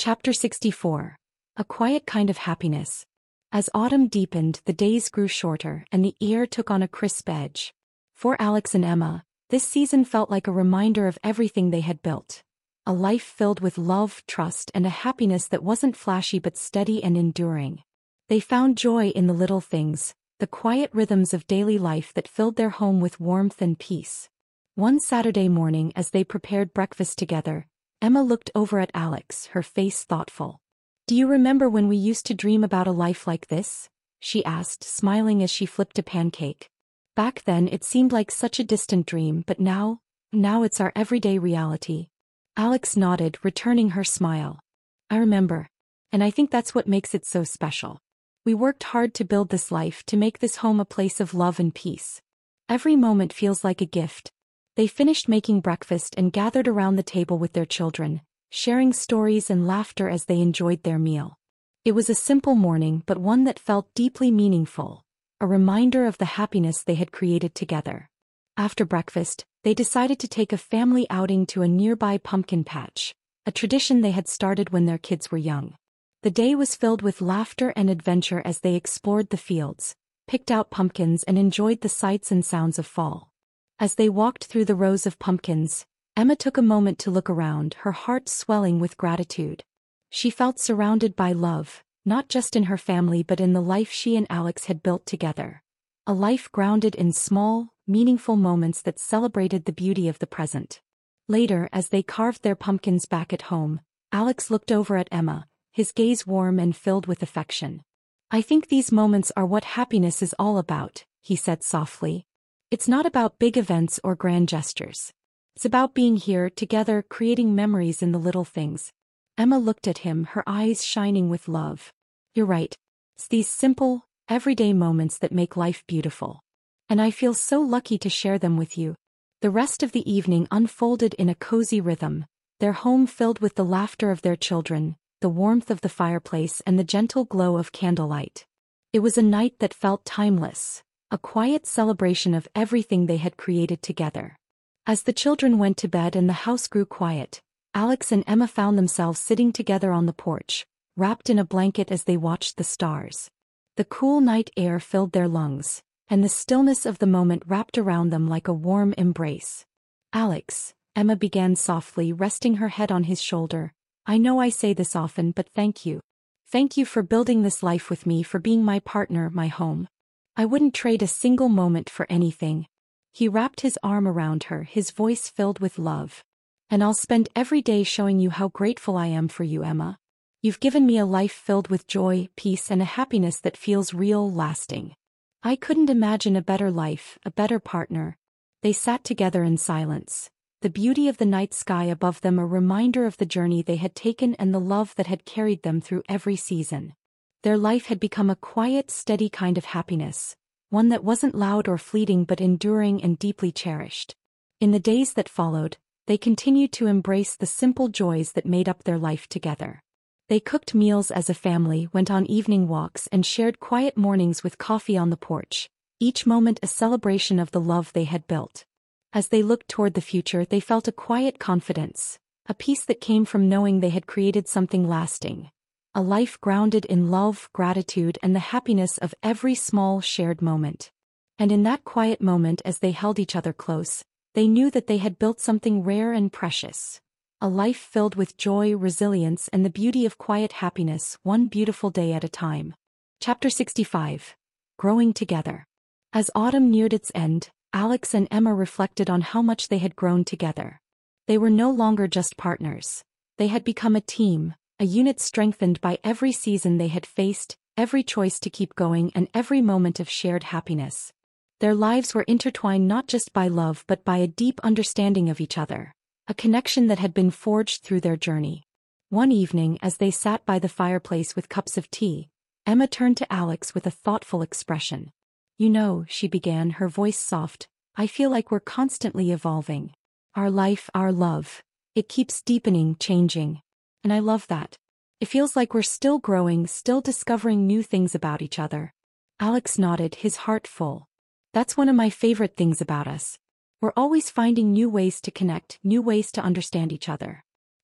Chapter 64. A quiet kind of happiness. As autumn deepened, the days grew shorter and the air took on a crisp edge. For Alex and Emma, this season felt like a reminder of everything they had built. A life filled with love, trust, and a happiness that wasn't flashy but steady and enduring. They found joy in the little things, the quiet rhythms of daily life that filled their home with warmth and peace. One Saturday morning, as they prepared breakfast together, Emma looked over at Alex, her face thoughtful. "Do you remember when we used to dream about a life like this?" she asked, smiling as she flipped a pancake. "Back then it seemed like such a distant dream, but now it's our everyday reality." Alex nodded, returning her smile. "I remember. And I think that's what makes it so special. We worked hard to build this life, to make this home a place of love and peace. Every moment feels like a gift." They finished making breakfast and gathered around the table with their children, sharing stories and laughter as they enjoyed their meal. It was a simple morning, but one that felt deeply meaningful, a reminder of the happiness they had created together. After breakfast, they decided to take a family outing to a nearby pumpkin patch, a tradition they had started when their kids were young. The day was filled with laughter and adventure as they explored the fields, picked out pumpkins, and enjoyed the sights and sounds of fall. As they walked through the rows of pumpkins, Emma took a moment to look around, her heart swelling with gratitude. She felt surrounded by love, not just in her family but in the life she and Alex had built together. A life grounded in small, meaningful moments that celebrated the beauty of the present. Later, as they carved their pumpkins back at home, Alex looked over at Emma, his gaze warm and filled with affection. "I think these moments are what happiness is all about," he said softly. "It's not about big events or grand gestures. It's about being here together, creating memories in the little things." Emma looked at him, her eyes shining with love. "You're right. It's these simple, everyday moments that make life beautiful. And I feel so lucky to share them with you." The rest of the evening unfolded in a cozy rhythm, their home filled with the laughter of their children, the warmth of the fireplace, and the gentle glow of candlelight. It was a night that felt timeless, a quiet celebration of everything they had created together. As the children went to bed and the house grew quiet, Alex and Emma found themselves sitting together on the porch, wrapped in a blanket as they watched the stars. The cool night air filled their lungs, and the stillness of the moment wrapped around them like a warm embrace. "Alex," Emma began softly, resting her head on his shoulder, "I know I say this often, but thank you. Thank you for building this life with me, for being my partner, my home. I wouldn't trade a single moment for anything." He wrapped his arm around her, his voice filled with love. "And I'll spend every day showing you how grateful I am for you, Emma. You've given me a life filled with joy, peace, and a happiness that feels real, lasting. I couldn't imagine a better life, a better partner." They sat together in silence, the beauty of the night sky above them a reminder of the journey they had taken and the love that had carried them through every season. Their life had become a quiet, steady kind of happiness, one that wasn't loud or fleeting but enduring and deeply cherished. In the days that followed, they continued to embrace the simple joys that made up their life together. They cooked meals as a family, went on evening walks, and shared quiet mornings with coffee on the porch, each moment a celebration of the love they had built. As they looked toward the future, they felt a quiet confidence, a peace that came from knowing they had created something lasting. A life grounded in love, gratitude, and the happiness of every small shared moment. And in that quiet moment, as they held each other close, they knew that they had built something rare and precious. A life filled with joy, resilience, and the beauty of quiet happiness, one beautiful day at a time. Chapter 65. Growing Together. As autumn neared its end, Alex and Emma reflected on how much they had grown together. They were no longer just partners. They had become a team, a unit strengthened by every season they had faced, every choice to keep going, and every moment of shared happiness. Their lives were intertwined not just by love but by a deep understanding of each other, a connection that had been forged through their journey. One evening, as they sat by the fireplace with cups of tea, Emma turned to Alex with a thoughtful expression. "You know," she began, her voice soft, "I feel like we're constantly evolving. Our life, our love, it keeps deepening, changing. And I love that. It feels like we're still growing, still discovering new things about each other." Alex nodded, his heart full. "That's one of my favorite things about us. We're always finding new ways to connect, new ways to understand each other."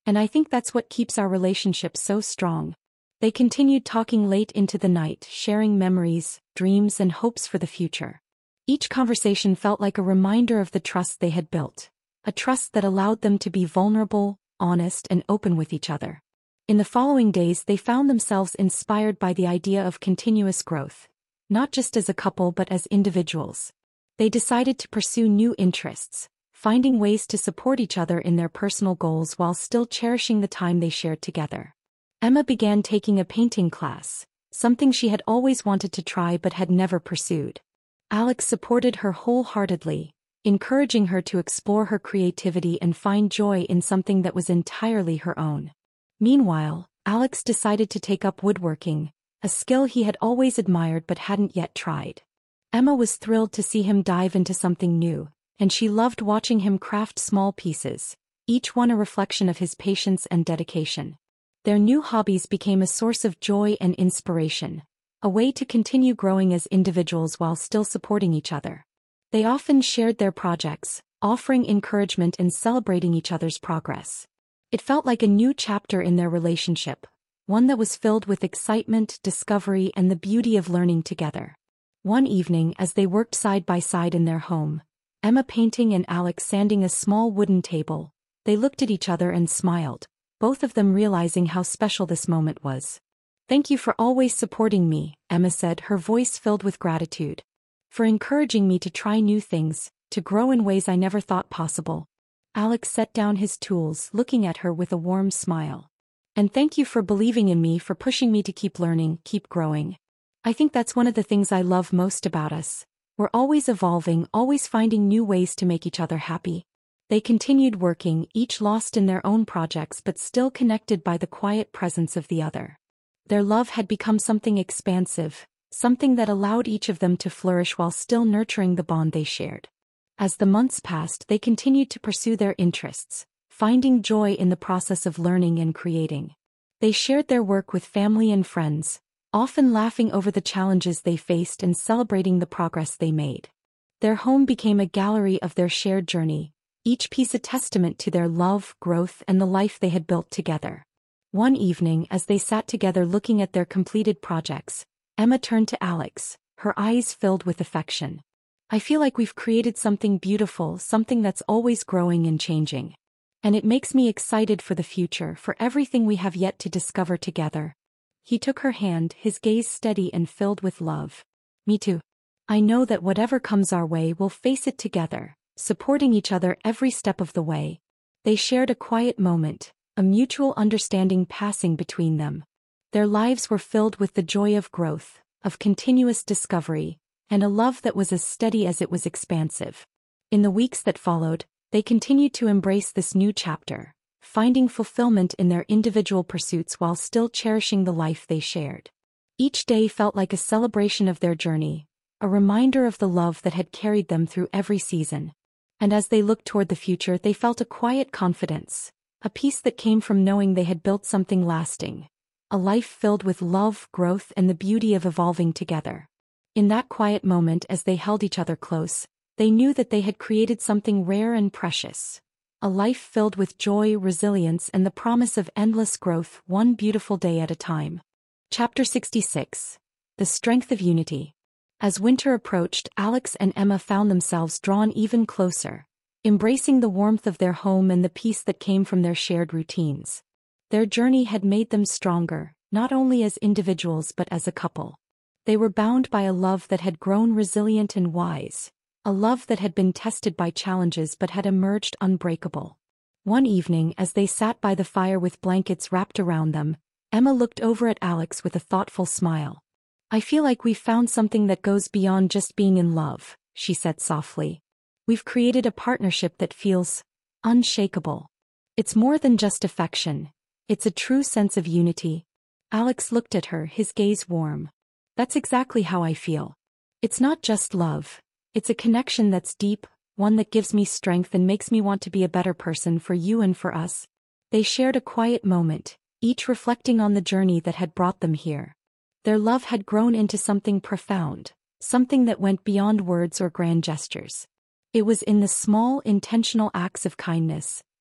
And I think that's what keeps our relationship so strong. They continued talking late into the night, sharing memories, dreams, and hopes for the future. Each conversation felt like a reminder of the trust they had built, a trust that allowed them to be vulnerable, honest, and open with each other. In the following days, they found themselves inspired by the idea of continuous growth, not just as a couple but as individuals. They decided to pursue new interests, finding ways to support each other in their personal goals while still cherishing the time they shared together. Emma began taking a painting class, something she had always wanted to try but had never pursued. Alex supported her wholeheartedly, encouraging her to explore her creativity and find joy in something that was entirely her own. Meanwhile, Alex decided to take up woodworking, a skill he had always admired but hadn't yet tried. Emma was thrilled to see him dive into something new, and she loved watching him craft small pieces, each one a reflection of his patience and dedication. Their new hobbies became a source of joy and inspiration, a way to continue growing as individuals while still supporting each other. They often shared their projects, offering encouragement and celebrating each other's progress. It felt like a new chapter in their relationship, one that was filled with excitement, discovery, and the beauty of learning together. One evening, as they worked side by side in their home, Emma painting and Alex sanding a small wooden table, they looked at each other and smiled, both of them realizing how special this moment was. "Thank you for always supporting me," Emma said, her voice filled with gratitude. "For encouraging me to try new things, to grow in ways I never thought possible." Alex set down his tools, looking at her with a warm smile. "And thank you for believing in me, for pushing me to keep learning, keep growing. I think that's one of the things I love most about us. We're always evolving, always finding new ways to make each other happy." They continued working, each lost in their own projects but still connected by the quiet presence of the other. Their love had become something expansive, something that allowed each of them to flourish while still nurturing the bond they shared. As the months passed, they continued to pursue their interests, finding joy in the process of learning and creating. They shared their work with family and friends, often laughing over the challenges they faced and celebrating the progress they made. Their home became a gallery of their shared journey, each piece a testament to their love, growth, and the life they had built together. One evening, as they sat together looking at their completed projects, Emma turned to Alex, her eyes filled with affection. "I feel like we've created something beautiful, something that's always growing and changing. And it makes me excited for the future, for everything we have yet to discover together." He took her hand, his gaze steady and filled with love. "Me too. I know that whatever comes our way, we'll face it together, supporting each other every step of the way." They shared a quiet moment, a mutual understanding passing between them. Their lives were filled with the joy of growth, of continuous discovery, and a love that was as steady as it was expansive. In the weeks that followed, they continued to embrace this new chapter, finding fulfillment in their individual pursuits while still cherishing the life they shared. Each day felt like a celebration of their journey, a reminder of the love that had carried them through every season. And as they looked toward the future, they felt a quiet confidence, a peace that came from knowing they had built something lasting, a life filled with love, growth, and the beauty of evolving together. In that quiet moment, as they held each other close, they knew that they had created something rare and precious, a life filled with joy, resilience, and the promise of endless growth, one beautiful day at a time. Chapter 66. The Strength of Unity. As winter approached, Alex and Emma found themselves drawn even closer, embracing the warmth of their home and the peace that came from their shared routines. Their journey had made them stronger, not only as individuals but as a couple. They were bound by a love that had grown resilient and wise, a love that had been tested by challenges but had emerged unbreakable. One evening, as they sat by the fire with blankets wrapped around them, Emma looked over at Alex with a thoughtful smile. "I feel like we've found something that goes beyond just being in love," she said softly. "We've created a partnership that feels unshakable. It's more than just affection. It's a true sense of unity." Alex looked at her, his gaze warm. "That's exactly how I feel. It's not just love. It's a connection that's deep, one that gives me strength and makes me want to be a better person for you and for us." They shared a quiet moment, each reflecting on the journey that had brought them here. Their love had grown into something profound, something that went beyond words or grand gestures. It was in the small, intentional acts of kindness,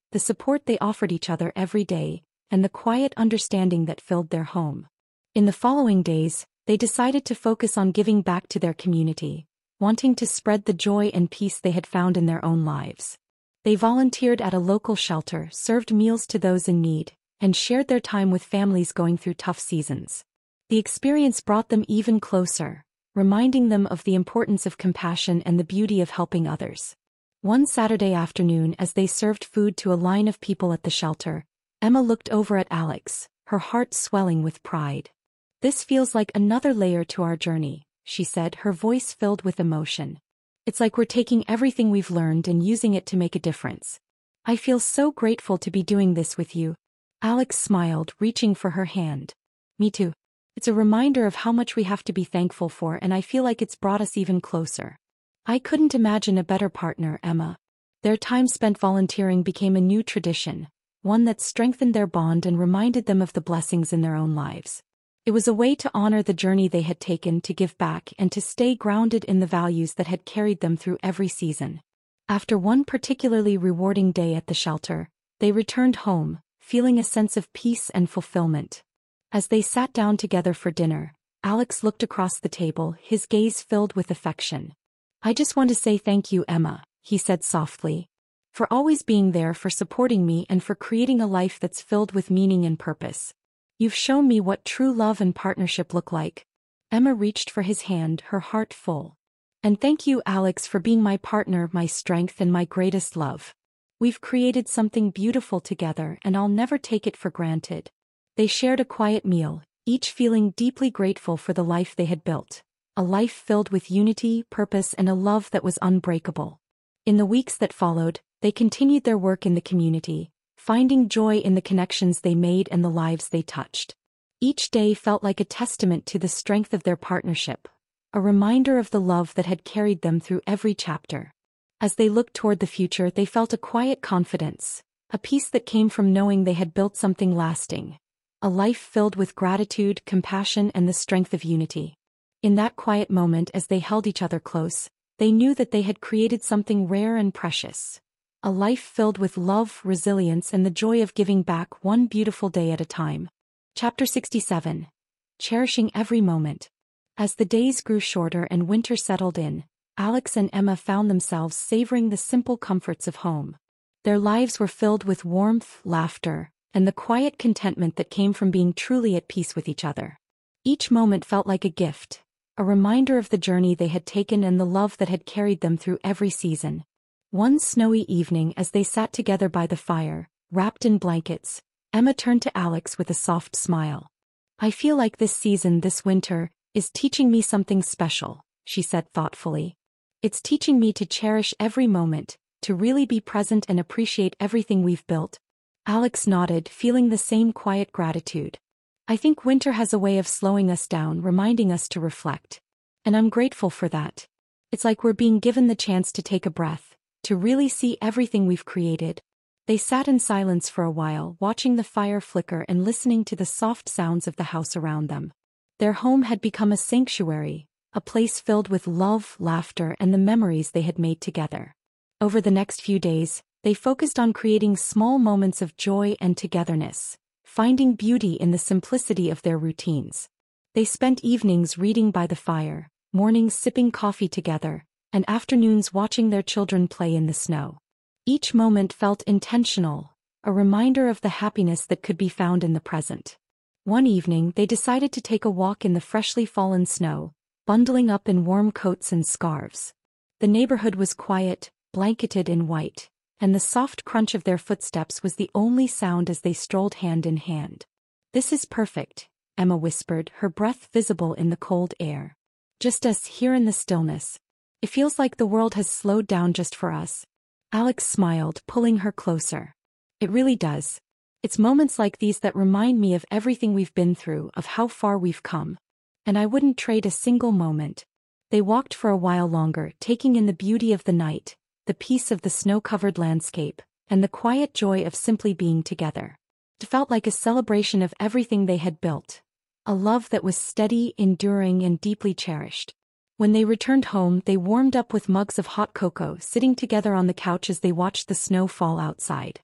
the support they offered each other every day, and the quiet understanding that filled their home. In the following days, they decided to focus on giving back to their community, wanting to spread the joy and peace they had found in their own lives. They volunteered at a local shelter, served meals to those in need, and shared their time with families going through tough seasons. The experience brought them even closer, reminding them of the importance of compassion and the beauty of helping others. One Saturday afternoon, as they served food to a line of people at the shelter, Emma looked over at Alex, her heart swelling with pride. "This feels like another layer to our journey," she said, her voice filled with emotion. "It's like we're taking everything we've learned and using it to make a difference. I feel so grateful to be doing this with you." Alex smiled, reaching for her hand. "Me too. It's a reminder of how much we have to be thankful for, and I feel like it's brought us even closer." "I couldn't imagine a better partner, Emma." Their time spent volunteering became a new tradition, one that strengthened their bond and reminded them of the blessings in their own lives. It was a way to honor the journey they had taken, to give back, and to stay grounded in the values that had carried them through every season. After one particularly rewarding day at the shelter, they returned home, feeling a sense of peace and fulfillment. As they sat down together for dinner, Alex looked across the table, his gaze filled with affection. "I just want to say thank you, Emma," he said softly, "for always being there, for supporting me, and for creating a life that's filled with meaning and purpose. You've shown me what true love and partnership look like." Emma reached for his hand, her heart full. "And thank you, Alex, for being my partner, my strength, and my greatest love. We've created something beautiful together, and I'll never take it for granted." They shared a quiet meal, each feeling deeply grateful for the life they had built, a life filled with unity, purpose, and a love that was unbreakable. In the weeks that followed, they continued their work in the community, finding joy in the connections they made and the lives they touched. Each day felt like a testament to the strength of their partnership, a reminder of the love that had carried them through every chapter. As they looked toward the future, they felt a quiet confidence, a peace that came from knowing they had built something lasting, a life filled with gratitude, compassion, and the strength of unity. In that quiet moment, as they held each other close, they knew that they had created something rare and precious, a life filled with love, resilience, and the joy of giving back, one beautiful day at a time. Chapter 67. Cherishing every moment. As the days grew shorter and winter settled in, Alex and Emma found themselves savoring the simple comforts of home. Their lives were filled with warmth, laughter, and the quiet contentment that came from being truly at peace with each other. Each moment felt like a gift, a reminder of the journey they had taken and the love that had carried them through every season. One snowy evening, as they sat together by the fire, wrapped in blankets, Emma turned to Alex with a soft smile. "I feel like this season, this winter, is teaching me something special," she said thoughtfully. "It's teaching me to cherish every moment, to really be present and appreciate everything we've built." Alex nodded, feeling the same quiet gratitude. "I think winter has a way of slowing us down, reminding us to reflect. And I'm grateful for that. It's like we're being given the chance to take a breath, to really see everything we've created." They sat in silence for a while, watching the fire flicker and listening to the soft sounds of the house around them. Their home had become a sanctuary, a place filled with love, laughter, and the memories they had made together. Over the next few days, they focused on creating small moments of joy and togetherness, finding beauty in the simplicity of their routines. They spent evenings reading by the fire, mornings sipping coffee together, and afternoons watching their children play in the snow. Each moment felt intentional, a reminder of the happiness that could be found in the present. One evening, they decided to take a walk in the freshly fallen snow, bundling up in warm coats and scarves. The neighborhood was quiet, blanketed in white, and the soft crunch of their footsteps was the only sound as they strolled hand in hand. "This is perfect," Emma whispered, her breath visible in the cold air. "Just us here in the stillness. It feels like the world has slowed down just for us." Alex smiled, pulling her closer. "It really does. It's moments like these that remind me of everything we've been through, of how far we've come. And I wouldn't trade a single moment." They walked for a while longer, taking in the beauty of the night, the peace of the snow-covered landscape, and the quiet joy of simply being together. It felt like a celebration of everything they had built, a love that was steady, enduring, and deeply cherished. When they returned home, they warmed up with mugs of hot cocoa, sitting together on the couch as they watched the snow fall outside.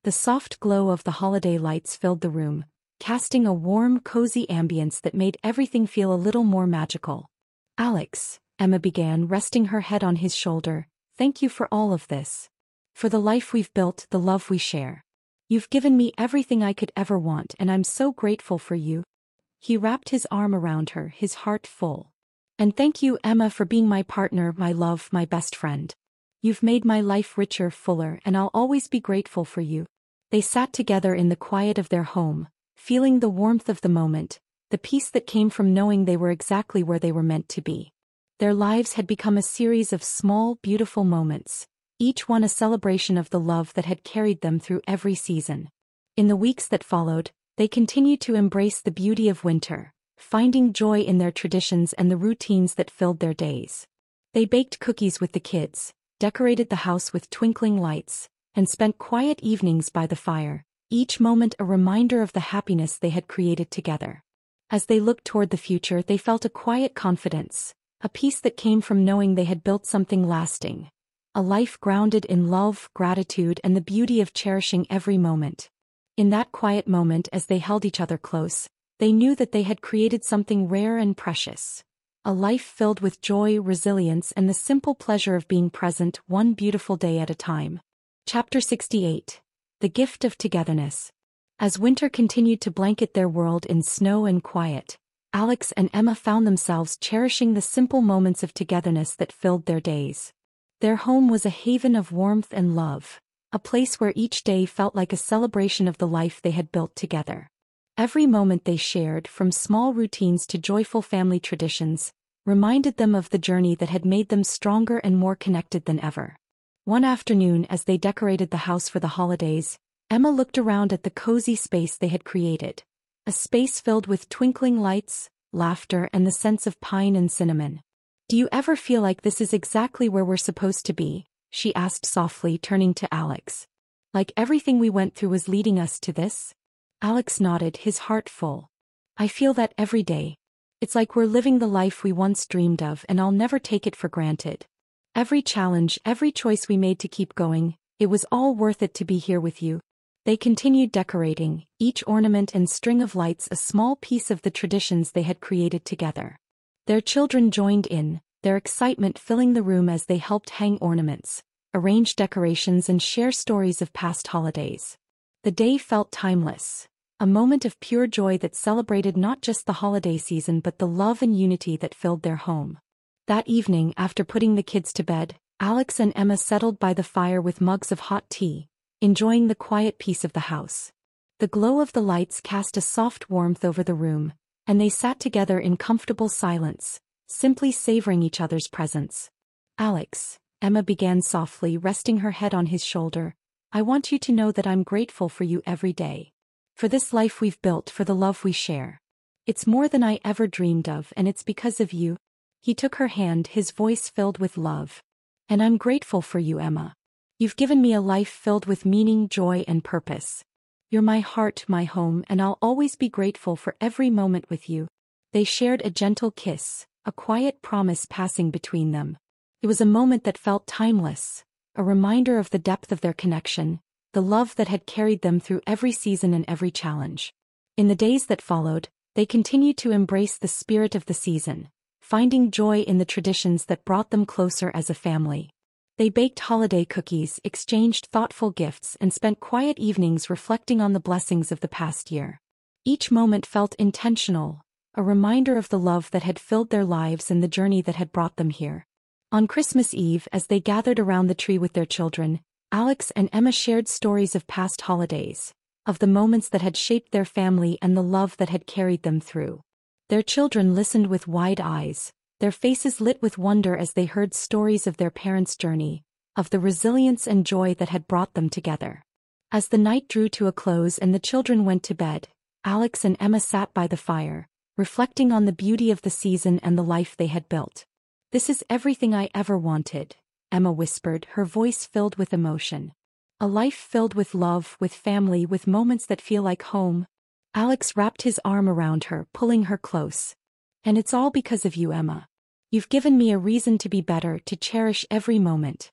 The soft glow of the holiday lights filled the room, casting a warm, cozy ambience that made everything feel a little more magical. "Alex," Emma began, resting her head on his shoulder, "thank you for all of this. For the life we've built, the love we share. You've given me everything I could ever want, and I'm so grateful for you." He wrapped his arm around her, his heart full. "And thank you, Emma, for being my partner, my love, my best friend. You've made my life richer, fuller, and I'll always be grateful for you." They sat together in the quiet of their home, feeling the warmth of the moment, the peace that came from knowing they were exactly where they were meant to be. Their lives had become a series of small, beautiful moments, each one a celebration of the love that had carried them through every season. In the weeks that followed, they continued to embrace the beauty of winter, finding joy in their traditions and the routines that filled their days. They baked cookies with the kids, decorated the house with twinkling lights, and spent quiet evenings by the fire, each moment a reminder of the happiness they had created together. As they looked toward the future, they felt a quiet confidence, a peace that came from knowing they had built something lasting. A life grounded in love, gratitude, and the beauty of cherishing every moment. In that quiet moment, as they held each other close, they knew that they had created something rare and precious. A life filled with joy, resilience, and the simple pleasure of being present one beautiful day at a time. Chapter 68. The Gift of Togetherness. As winter continued to blanket their world in snow and quiet, Alex and Emma found themselves cherishing the simple moments of togetherness that filled their days. Their home was a haven of warmth and love, a place where each day felt like a celebration of the life they had built together. Every moment they shared, from small routines to joyful family traditions, reminded them of the journey that had made them stronger and more connected than ever. One afternoon, as they decorated the house for the holidays, Emma looked around at the cozy space they had created, a space filled with twinkling lights, laughter, and the scents of pine and cinnamon. "Do you ever feel like this is exactly where we're supposed to be?" she asked softly, turning to Alex. "Like everything we went through was leading us to this?" Alex nodded, his heart full. "I feel that every day. It's like we're living the life we once dreamed of, and I'll never take it for granted. Every challenge, every choice we made to keep going, it was all worth it to be here with you." They continued decorating, each ornament and string of lights a small piece of the traditions they had created together. Their children joined in, their excitement filling the room as they helped hang ornaments, arrange decorations, and share stories of past holidays. The day felt timeless, a moment of pure joy that celebrated not just the holiday season but the love and unity that filled their home. That evening, after putting the kids to bed, Alex and Emma settled by the fire with mugs of hot tea, enjoying the quiet peace of the house. The glow of the lights cast a soft warmth over the room, and they sat together in comfortable silence, simply savoring each other's presence. "Alex," Emma began softly, resting her head on his shoulder, "I want you to know that I'm grateful for you every day. For this life we've built, for the love we share. It's more than I ever dreamed of, and it's because of you." He took her hand, his voice filled with love. "And I'm grateful for you, Emma. You've given me a life filled with meaning, joy, and purpose. You're my heart, my home, and I'll always be grateful for every moment with you." They shared a gentle kiss, a quiet promise passing between them. It was a moment that felt timeless, a reminder of the depth of their connection, the love that had carried them through every season and every challenge. In the days that followed, they continued to embrace the spirit of the season, finding joy in the traditions that brought them closer as a family. They baked holiday cookies, exchanged thoughtful gifts, and spent quiet evenings reflecting on the blessings of the past year. Each moment felt intentional, a reminder of the love that had filled their lives and the journey that had brought them here. On Christmas Eve, as they gathered around the tree with their children, Alex and Emma shared stories of past holidays, of the moments that had shaped their family and the love that had carried them through. Their children listened with wide eyes, their faces lit with wonder as they heard stories of their parents' journey, of the resilience and joy that had brought them together. As the night drew to a close and the children went to bed, Alex and Emma sat by the fire, reflecting on the beauty of the season and the life they had built. "This is everything I ever wanted," Emma whispered, her voice filled with emotion. "A life filled with love, with family, with moments that feel like home." Alex wrapped his arm around her, pulling her close. "And it's all because of you, Emma. You've given me a reason to be better, to cherish every moment.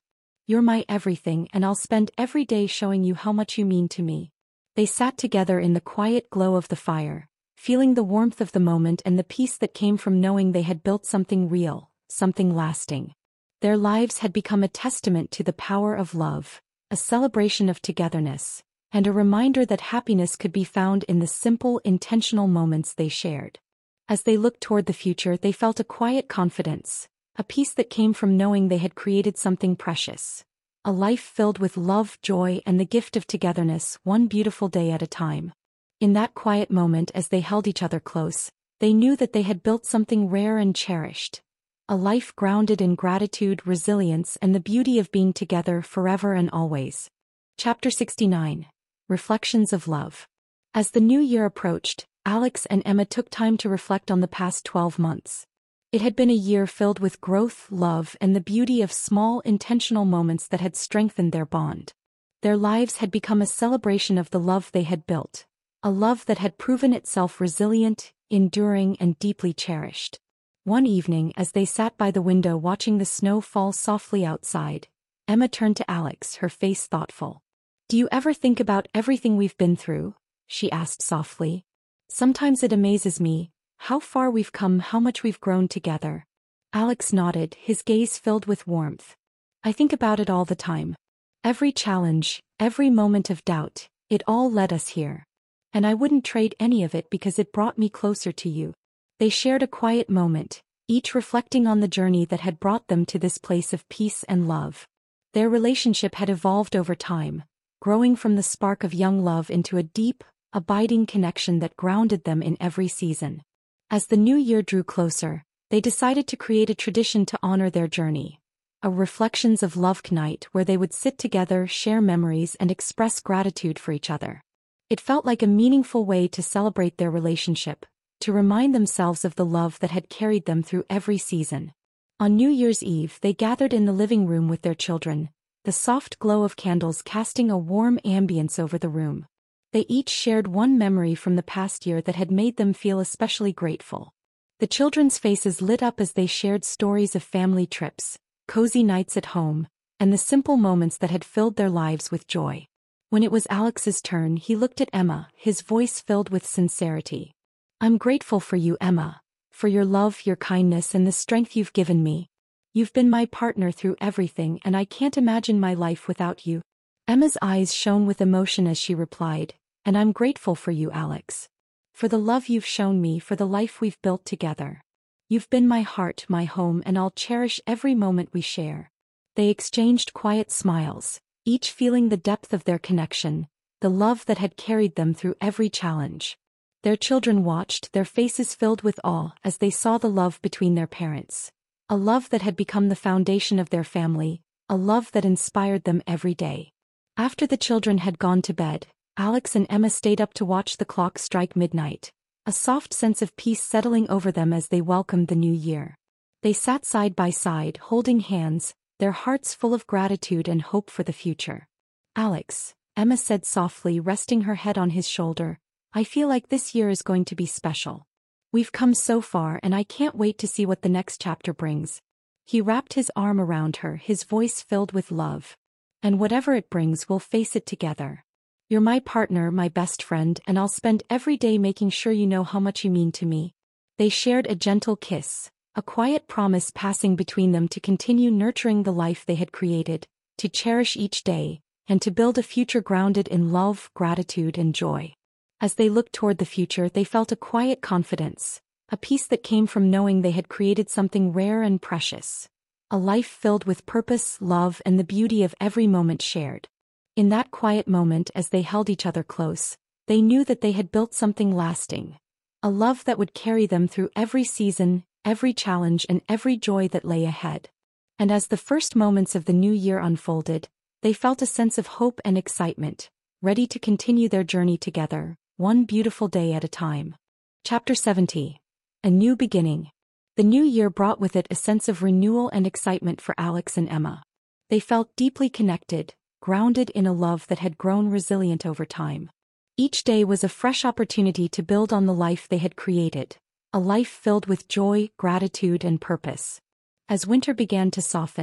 You're my everything, and I'll spend every day showing you how much you mean to me. They sat together in the quiet glow of the fire, feeling the warmth of the moment and the peace that came from knowing they had built something real, something lasting. Their lives had become a testament to the power of love, a celebration of togetherness, and a reminder that happiness could be found in the simple, intentional moments they shared. As they looked toward the future, they felt a quiet confidence, a peace that came from knowing they had created something precious. A life filled with love, joy, and the gift of togetherness, one beautiful day at a time. In that quiet moment as they held each other close, they knew that they had built something rare and cherished. A life grounded in gratitude, resilience, and the beauty of being together forever and always. Chapter 69. Reflections of Love. As the new year approached, Alex and Emma took time to reflect on the past 12 months. It had been a year filled with growth, love, and the beauty of small, intentional moments that had strengthened their bond. Their lives had become a celebration of the love they had built, a love that had proven itself resilient, enduring, and deeply cherished. One evening, as they sat by the window watching the snow fall softly outside, Emma turned to Alex, her face thoughtful. "Do you ever think about everything we've been through?" she asked softly. "Sometimes it amazes me, how far we've come, how much we've grown together." Alex nodded, his gaze filled with warmth. "I think about it all the time. Every challenge, every moment of doubt, it all led us here. And I wouldn't trade any of it because it brought me closer to you." They shared a quiet moment, each reflecting on the journey that had brought them to this place of peace and love. Their relationship had evolved over time, growing from the spark of young love into a deep, abiding connection that grounded them in every season. As the new year drew closer, they decided to create a tradition to honor their journey. A Reflections of Love night where they would sit together, share memories, and express gratitude for each other. It felt like a meaningful way to celebrate their relationship, to remind themselves of the love that had carried them through every season. On New Year's Eve, they gathered in the living room with their children, the soft glow of candles casting a warm ambience over the room. They each shared one memory from the past year that had made them feel especially grateful. The children's faces lit up as they shared stories of family trips, cozy nights at home, and the simple moments that had filled their lives with joy. When it was Alex's turn, he looked at Emma, his voice filled with sincerity. "I'm grateful for you, Emma, for your love, your kindness, and the strength you've given me. You've been my partner through everything, and I can't imagine my life without you." Emma's eyes shone with emotion as she replied, "And I'm grateful for you, Alex. For the love you've shown me, for the life we've built together. You've been my heart, my home, and I'll cherish every moment we share." They exchanged quiet smiles, each feeling the depth of their connection, the love that had carried them through every challenge. Their children watched, their faces filled with awe as they saw the love between their parents. A love that had become the foundation of their family, a love that inspired them every day. After the children had gone to bed, Alex and Emma stayed up to watch the clock strike midnight, a soft sense of peace settling over them as they welcomed the new year. They sat side by side, holding hands, their hearts full of gratitude and hope for the future. "Alex," Emma said softly, resting her head on his shoulder, "I feel like this year is going to be special. We've come so far and I can't wait to see what the next chapter brings." He wrapped his arm around her, his voice filled with love. "And whatever it brings, we'll face it together. You're my partner, my best friend, and I'll spend every day making sure you know how much you mean to me." They shared a gentle kiss, a quiet promise passing between them to continue nurturing the life they had created, to cherish each day, and to build a future grounded in love, gratitude, and joy. As they looked toward the future, they felt a quiet confidence, a peace that came from knowing they had created something rare and precious. A life filled with purpose, love, and the beauty of every moment shared. In that quiet moment as they held each other close, they knew that they had built something lasting. A love that would carry them through every season, every challenge, and every joy that lay ahead. And as the first moments of the new year unfolded, they felt a sense of hope and excitement, ready to continue their journey together, one beautiful day at a time. Chapter 70. A New Beginning. The new year brought with it a sense of renewal and excitement for Alex and Emma. They felt deeply connected, grounded in a love that had grown resilient over time. Each day was a fresh opportunity to build on the life they had created, a life filled with joy, gratitude, and purpose. As winter began to soften,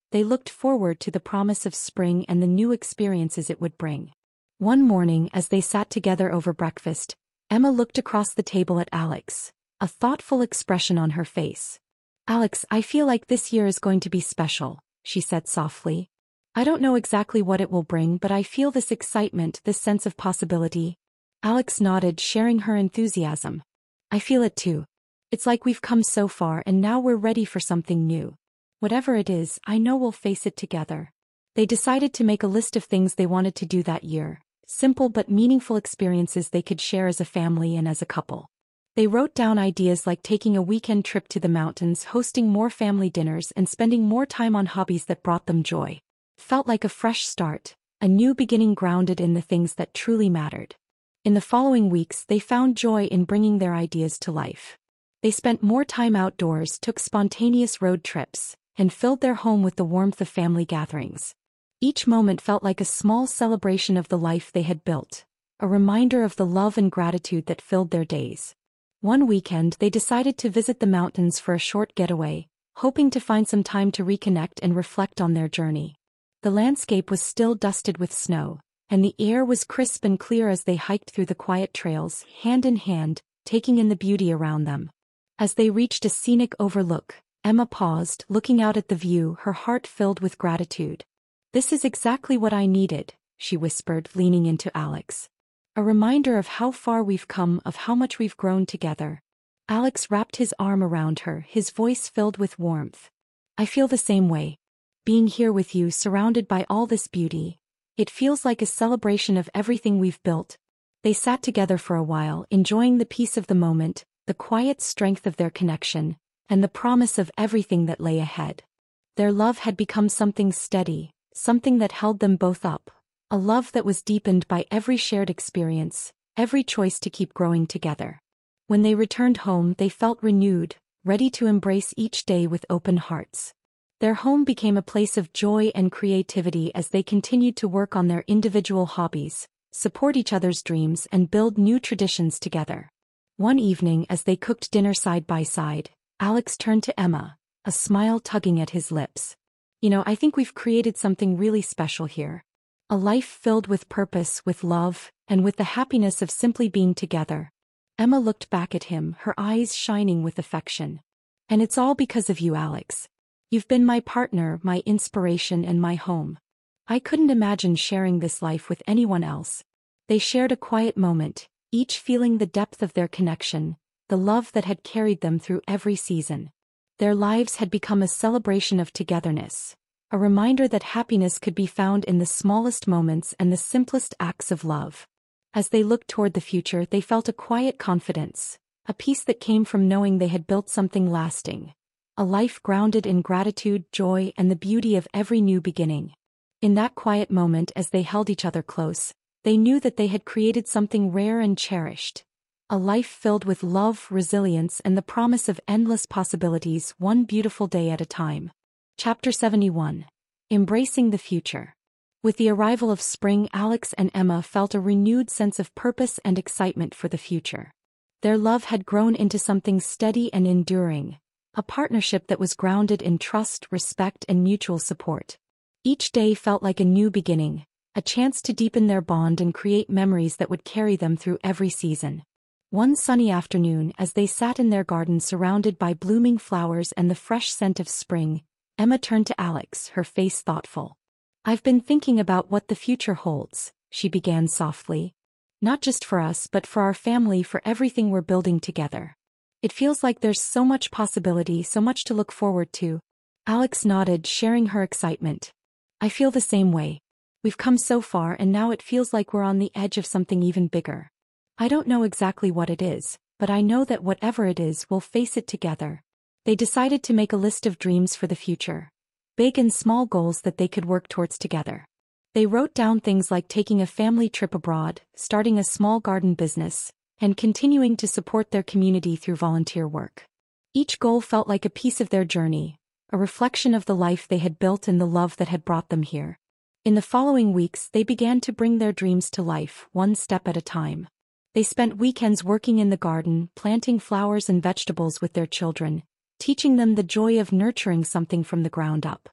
They looked forward to the promise of spring and the new experiences it would bring. One morning, as they sat together over breakfast, Emma looked across the table at Alex, a thoughtful expression on her face. "Alex, I feel like this year is going to be special," she said softly. "I don't know exactly what it will bring, but I feel this excitement, this sense of possibility." Alex nodded, sharing her enthusiasm. "I feel it too. It's like we've come so far and now we're ready for something new. Whatever it is, I know we'll face it together." They decided to make a list of things they wanted to do that year, simple but meaningful experiences they could share as a family and as a couple. They wrote down ideas like taking a weekend trip to the mountains, hosting more family dinners, and spending more time on hobbies that brought them joy. It felt like a fresh start, a new beginning grounded in the things that truly mattered. In the following weeks, they found joy in bringing their ideas to life. They spent more time outdoors, took spontaneous road trips, and filled their home with the warmth of family gatherings. Each moment felt like a small celebration of the life they had built, a reminder of the love and gratitude that filled their days. One weekend, they decided to visit the mountains for a short getaway, hoping to find some time to reconnect and reflect on their journey. The landscape was still dusted with snow, and the air was crisp and clear as they hiked through the quiet trails, hand in hand, taking in the beauty around them. As they reached a scenic overlook, Emma paused, looking out at the view, her heart filled with gratitude. "This is exactly what I needed," she whispered, leaning into Alex. "A reminder of how far we've come, of how much we've grown together." Alex wrapped his arm around her, his voice filled with warmth. "I feel the same way. Being here with you, surrounded by all this beauty, it feels like a celebration of everything we've built." They sat together for a while, enjoying the peace of the moment, the quiet strength of their connection, and the promise of everything that lay ahead. Their love had become something steady, something that held them both up, a love that was deepened by every shared experience, every choice to keep growing together. When they returned home, they felt renewed, ready to embrace each day with open hearts. Their home became a place of joy and creativity as they continued to work on their individual hobbies, support each other's dreams, and build new traditions together. One evening, as they cooked dinner side by side, Alex turned to Emma, a smile tugging at his lips. I think we've created something really special here. A life filled with purpose, with love, and with the happiness of simply being together." Emma looked back at him, her eyes shining with affection. "And it's all because of you, Alex. You've been my partner, my inspiration, and my home. I couldn't imagine sharing this life with anyone else." They shared a quiet moment, each feeling the depth of their connection, the love that had carried them through every season. Their lives had become a celebration of togetherness, a reminder that happiness could be found in the smallest moments and the simplest acts of love. As they looked toward the future, they felt a quiet confidence, a peace that came from knowing they had built something lasting, a life grounded in gratitude, joy, and the beauty of every new beginning. In that quiet moment, as they held each other close, they knew that they had created something rare and cherished. A life filled with love, resilience, and the promise of endless possibilities, one beautiful day at a time. Chapter 71. Embracing the Future. With the arrival of spring, Alex and Emma felt a renewed sense of purpose and excitement for the future. Their love had grown into something steady and enduring, a partnership that was grounded in trust, respect, and mutual support. Each day felt like a new beginning, a chance to deepen their bond and create memories that would carry them through every season. One sunny afternoon, as they sat in their garden surrounded by blooming flowers and the fresh scent of spring, Emma turned to Alex, her face thoughtful. "I've been thinking about what the future holds," she began softly. "Not just for us, but for our family, for everything we're building together. It feels like there's so much possibility, so much to look forward to." Alex nodded, sharing her excitement. "I feel the same way. We've come so far and now it feels like we're on the edge of something even bigger. I don't know exactly what it is, but I know that whatever it is, we'll face it together." They decided to make a list of dreams for the future, big and small goals that they could work towards together. They wrote down things like taking a family trip abroad, starting a small garden business, and continuing to support their community through volunteer work. Each goal felt like a piece of their journey, a reflection of the life they had built and the love that had brought them here. In the following weeks, they began to bring their dreams to life, one step at a time. They spent weekends working in the garden, planting flowers and vegetables with their children, teaching them the joy of nurturing something from the ground up.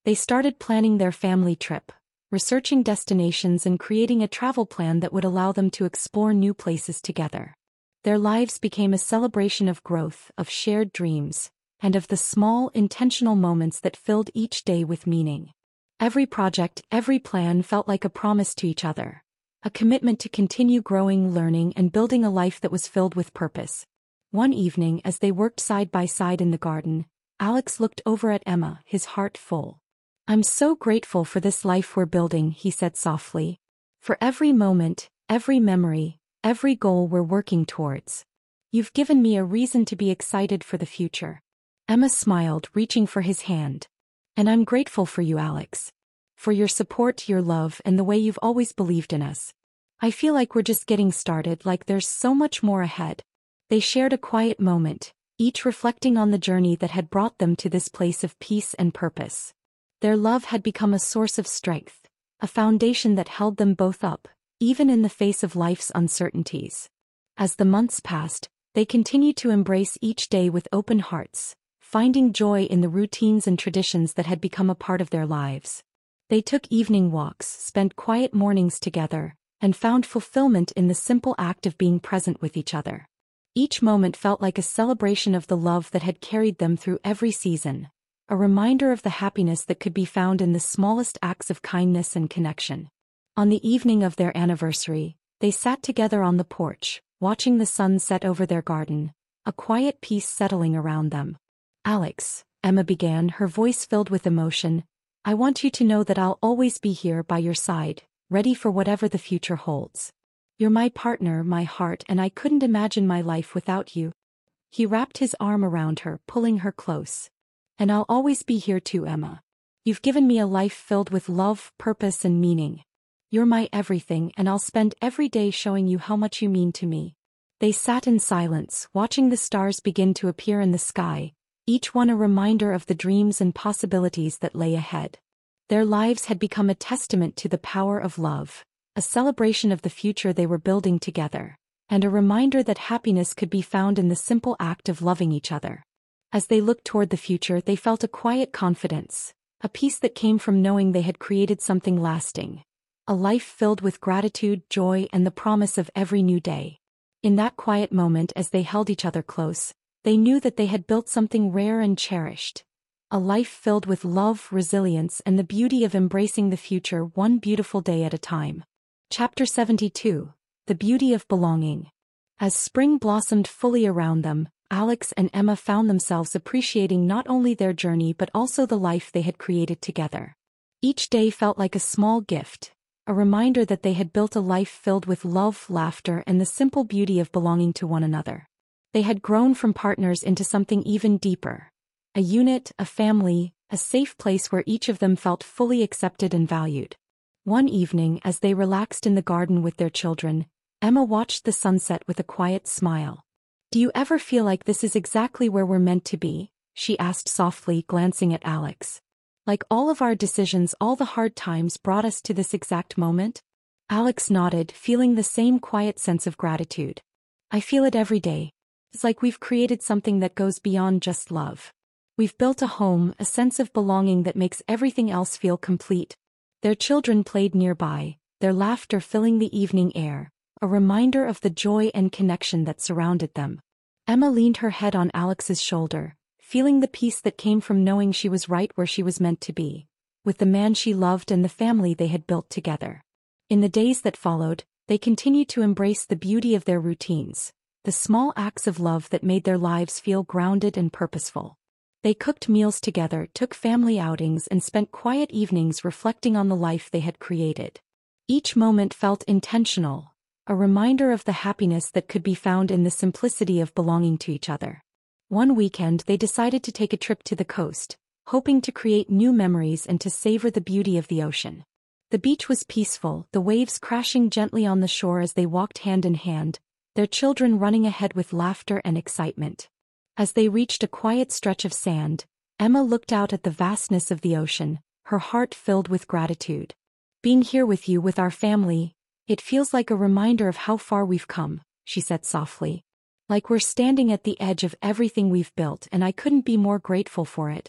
They started planning their family trip, researching destinations and creating a travel plan that would allow them to explore new places together. Their lives became a celebration of growth, of shared dreams, and of the small, intentional moments that filled each day with meaning. Every project, every plan felt like a promise to each other, a commitment to continue growing, learning, and building a life that was filled with purpose. One evening, as they worked side by side in the garden, Alex looked over at Emma, his heart full. "I'm so grateful for this life we're building," he said softly. "For every moment, every memory, every goal we're working towards. You've given me a reason to be excited for the future." Emma smiled, reaching for his hand. "And I'm grateful for you, Alex. For your support, your love, and the way you've always believed in us. I feel like we're just getting started, like there's so much more ahead." They shared a quiet moment, each reflecting on the journey that had brought them to this place of peace and purpose. Their love had become a source of strength, a foundation that held them both up, even in the face of life's uncertainties. As the months passed, they continued to embrace each day with open hearts, finding joy in the routines and traditions that had become a part of their lives. They took evening walks, spent quiet mornings together, and found fulfillment in the simple act of being present with each other. Each moment felt like a celebration of the love that had carried them through every season, a reminder of the happiness that could be found in the smallest acts of kindness and connection. On the evening of their anniversary, they sat together on the porch, watching the sun set over their garden, a quiet peace settling around them. "Alex," Emma began, her voice filled with emotion, "I want you to know that I'll always be here by your side, ready for whatever the future holds. You're my partner, my heart, and I couldn't imagine my life without you." He wrapped his arm around her, pulling her close. "And I'll always be here too, Emma. You've given me a life filled with love, purpose, and meaning. You're my everything, and I'll spend every day showing you how much you mean to me." They sat in silence, watching the stars begin to appear in the sky, each one a reminder of the dreams and possibilities that lay ahead. Their lives had become a testament to the power of love, a celebration of the future they were building together, and a reminder that happiness could be found in the simple act of loving each other. As they looked toward the future, they felt a quiet confidence, a peace that came from knowing they had created something lasting, a life filled with gratitude, joy, and the promise of every new day. In that quiet moment, as they held each other close, they knew that they had built something rare and cherished, a life filled with love, resilience, and the beauty of embracing the future one beautiful day at a time. Chapter 72: The Beauty of Belonging. As spring blossomed fully around them, Alex and Emma found themselves appreciating not only their journey but also the life they had created together. Each day felt like a small gift, a reminder that they had built a life filled with love, laughter, and the simple beauty of belonging to one another. They had grown from partners into something even deeper, a unit, a family, a safe place where each of them felt fully accepted and valued. One evening, as they relaxed in the garden with their children, Emma watched the sunset with a quiet smile. "Do you ever feel like this is exactly where we're meant to be?" she asked softly, glancing at Alex. "Like all of our decisions, all the hard times brought us to this exact moment?" Alex nodded, feeling the same quiet sense of gratitude. "I feel it every day. It's like we've created something that goes beyond just love. We've built a home, a sense of belonging that makes everything else feel complete." Their children played nearby, their laughter filling the evening air, a reminder of the joy and connection that surrounded them. Emma leaned her head on Alex's shoulder, feeling the peace that came from knowing she was right where she was meant to be, with the man she loved and the family they had built together. In the days that followed, they continued to embrace the beauty of their routines, the small acts of love that made their lives feel grounded and purposeful. They cooked meals together, took family outings, and spent quiet evenings reflecting on the life they had created. Each moment felt intentional, a reminder of the happiness that could be found in the simplicity of belonging to each other. One weekend, they decided to take a trip to the coast, hoping to create new memories and to savor the beauty of the ocean. The beach was peaceful, the waves crashing gently on the shore as they walked hand in hand, their children running ahead with laughter and excitement. As they reached a quiet stretch of sand, Emma looked out at the vastness of the ocean, her heart filled with gratitude. "Being here with you, with our family, it feels like a reminder of how far we've come," she said softly. "Like we're standing at the edge of everything we've built, and I couldn't be more grateful for it."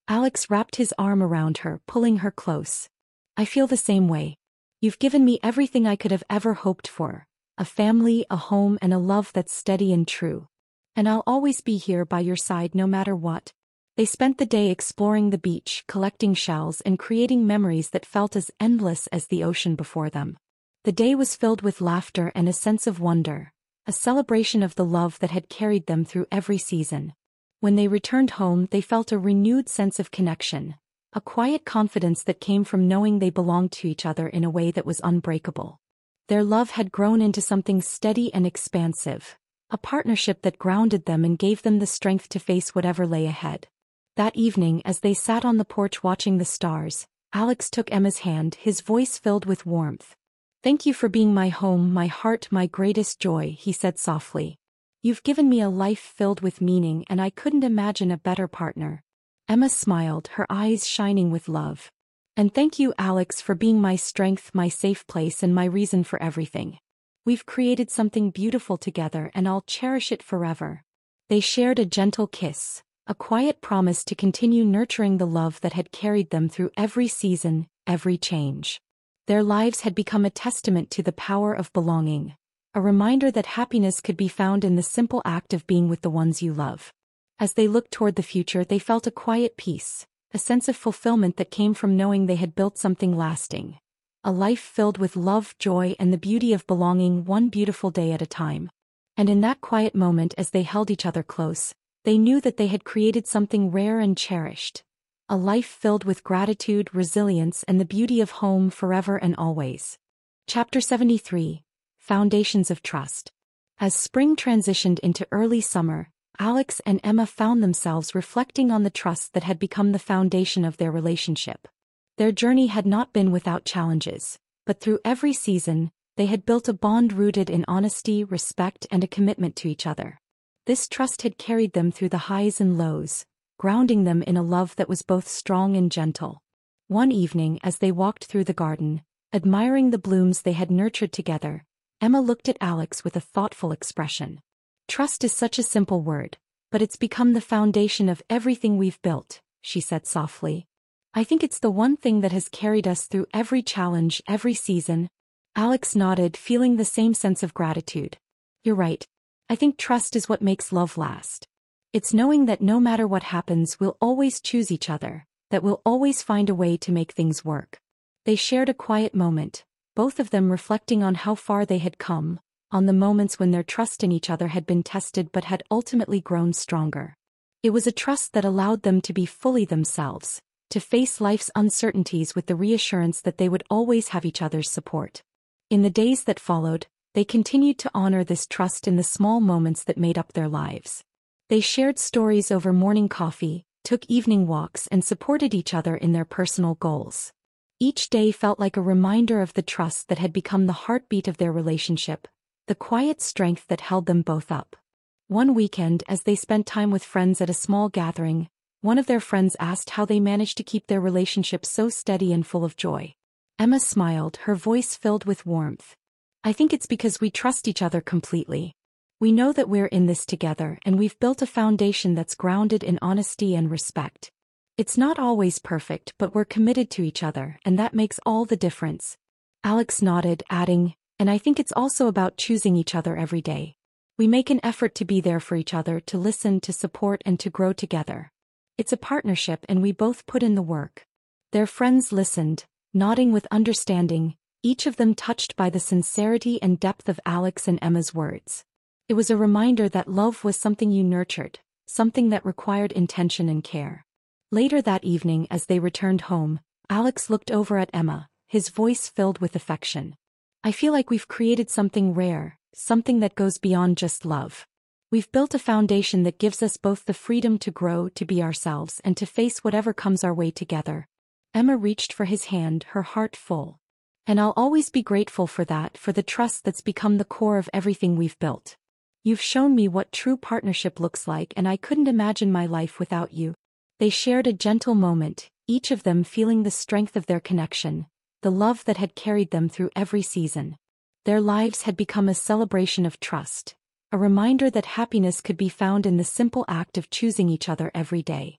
Alex wrapped his arm around her, pulling her close. I feel the same way. You've given me everything I could have ever hoped for. A family, a home, and a love that's steady and true. And I'll always be here by your side no matter what. They spent the day exploring the beach, collecting shells, and creating memories that felt as endless as the ocean before them. The day was filled with laughter and a sense of wonder, a celebration of the love that had carried them through every season. When they returned home, they felt a renewed sense of connection, a quiet confidence that came from knowing they belonged to each other in a way that was unbreakable. Their love had grown into something steady and expansive, a partnership that grounded them and gave them the strength to face whatever lay ahead. That evening, as they sat on the porch watching the stars, Alex took Emma's hand, his voice filled with warmth. Thank you for being my home, my heart, my greatest joy, he said softly. You've given me a life filled with meaning, and I couldn't imagine a better partner. Emma smiled, her eyes shining with love. And thank you, Alex, for being my strength, my safe place, and my reason for everything. We've created something beautiful together, and I'll cherish it forever. They shared a gentle kiss, a quiet promise to continue nurturing the love that had carried them through every season, every change. Their lives had become a testament to the power of belonging, a reminder that happiness could be found in the simple act of being with the ones you love. As they looked toward the future, they felt a quiet peace, a sense of fulfillment that came from knowing they had built something lasting. A life filled with love, joy, and the beauty of belonging, one beautiful day at a time. And in that quiet moment, as they held each other close, they knew that they had created something rare and cherished. A life filled with gratitude, resilience, and the beauty of home forever and always. Chapter 73. Foundations of Trust. As spring transitioned into early summer, Alex and Emma found themselves reflecting on the trust that had become the foundation of their relationship. Their journey had not been without challenges, but through every season, they had built a bond rooted in honesty, respect, and a commitment to each other. This trust had carried them through the highs and lows, grounding them in a love that was both strong and gentle. One evening, as they walked through the garden, admiring the blooms they had nurtured together, Emma looked at Alex with a thoughtful expression. Trust is such a simple word, but it's become the foundation of everything we've built, she said softly. I think it's the one thing that has carried us through every challenge, every season. Alex nodded, feeling the same sense of gratitude. You're right. I think trust is what makes love last. It's knowing that no matter what happens, we'll always choose each other, that we'll always find a way to make things work. They shared a quiet moment, both of them reflecting on how far they had come, on the moments when their trust in each other had been tested but had ultimately grown stronger. It was a trust that allowed them to be fully themselves, to face life's uncertainties with the reassurance that they would always have each other's support. In the days that followed, they continued to honor this trust in the small moments that made up their lives. They shared stories over morning coffee, took evening walks, and supported each other in their personal goals. Each day felt like a reminder of the trust that had become the heartbeat of their relationship, the quiet strength that held them both up. One weekend, as they spent time with friends at a small gathering, one of their friends asked how they managed to keep their relationship so steady and full of joy. Emma smiled, her voice filled with warmth. I think it's because we trust each other completely. We know that we're in this together, and we've built a foundation that's grounded in honesty and respect. It's not always perfect, but we're committed to each other, and that makes all the difference. Alex nodded, adding, and I think it's also about choosing each other every day. We make an effort to be there for each other, to listen, to support, and to grow together. It's a partnership, and we both put in the work. Their friends listened, nodding with understanding, each of them touched by the sincerity and depth of Alex and Emma's words. It was a reminder that love was something you nurtured, something that required intention and care. Later that evening, as they returned home, Alex looked over at Emma, his voice filled with affection. I feel like we've created something rare, something that goes beyond just love. We've built a foundation that gives us both the freedom to grow, to be ourselves, and to face whatever comes our way together. Emma reached for his hand, her heart full. And I'll always be grateful for that, for the trust that's become the core of everything we've built. You've shown me what true partnership looks like, and I couldn't imagine my life without you. They shared a gentle moment, each of them feeling the strength of their connection, the love that had carried them through every season. Their lives had become a celebration of trust, a reminder that happiness could be found in the simple act of choosing each other every day.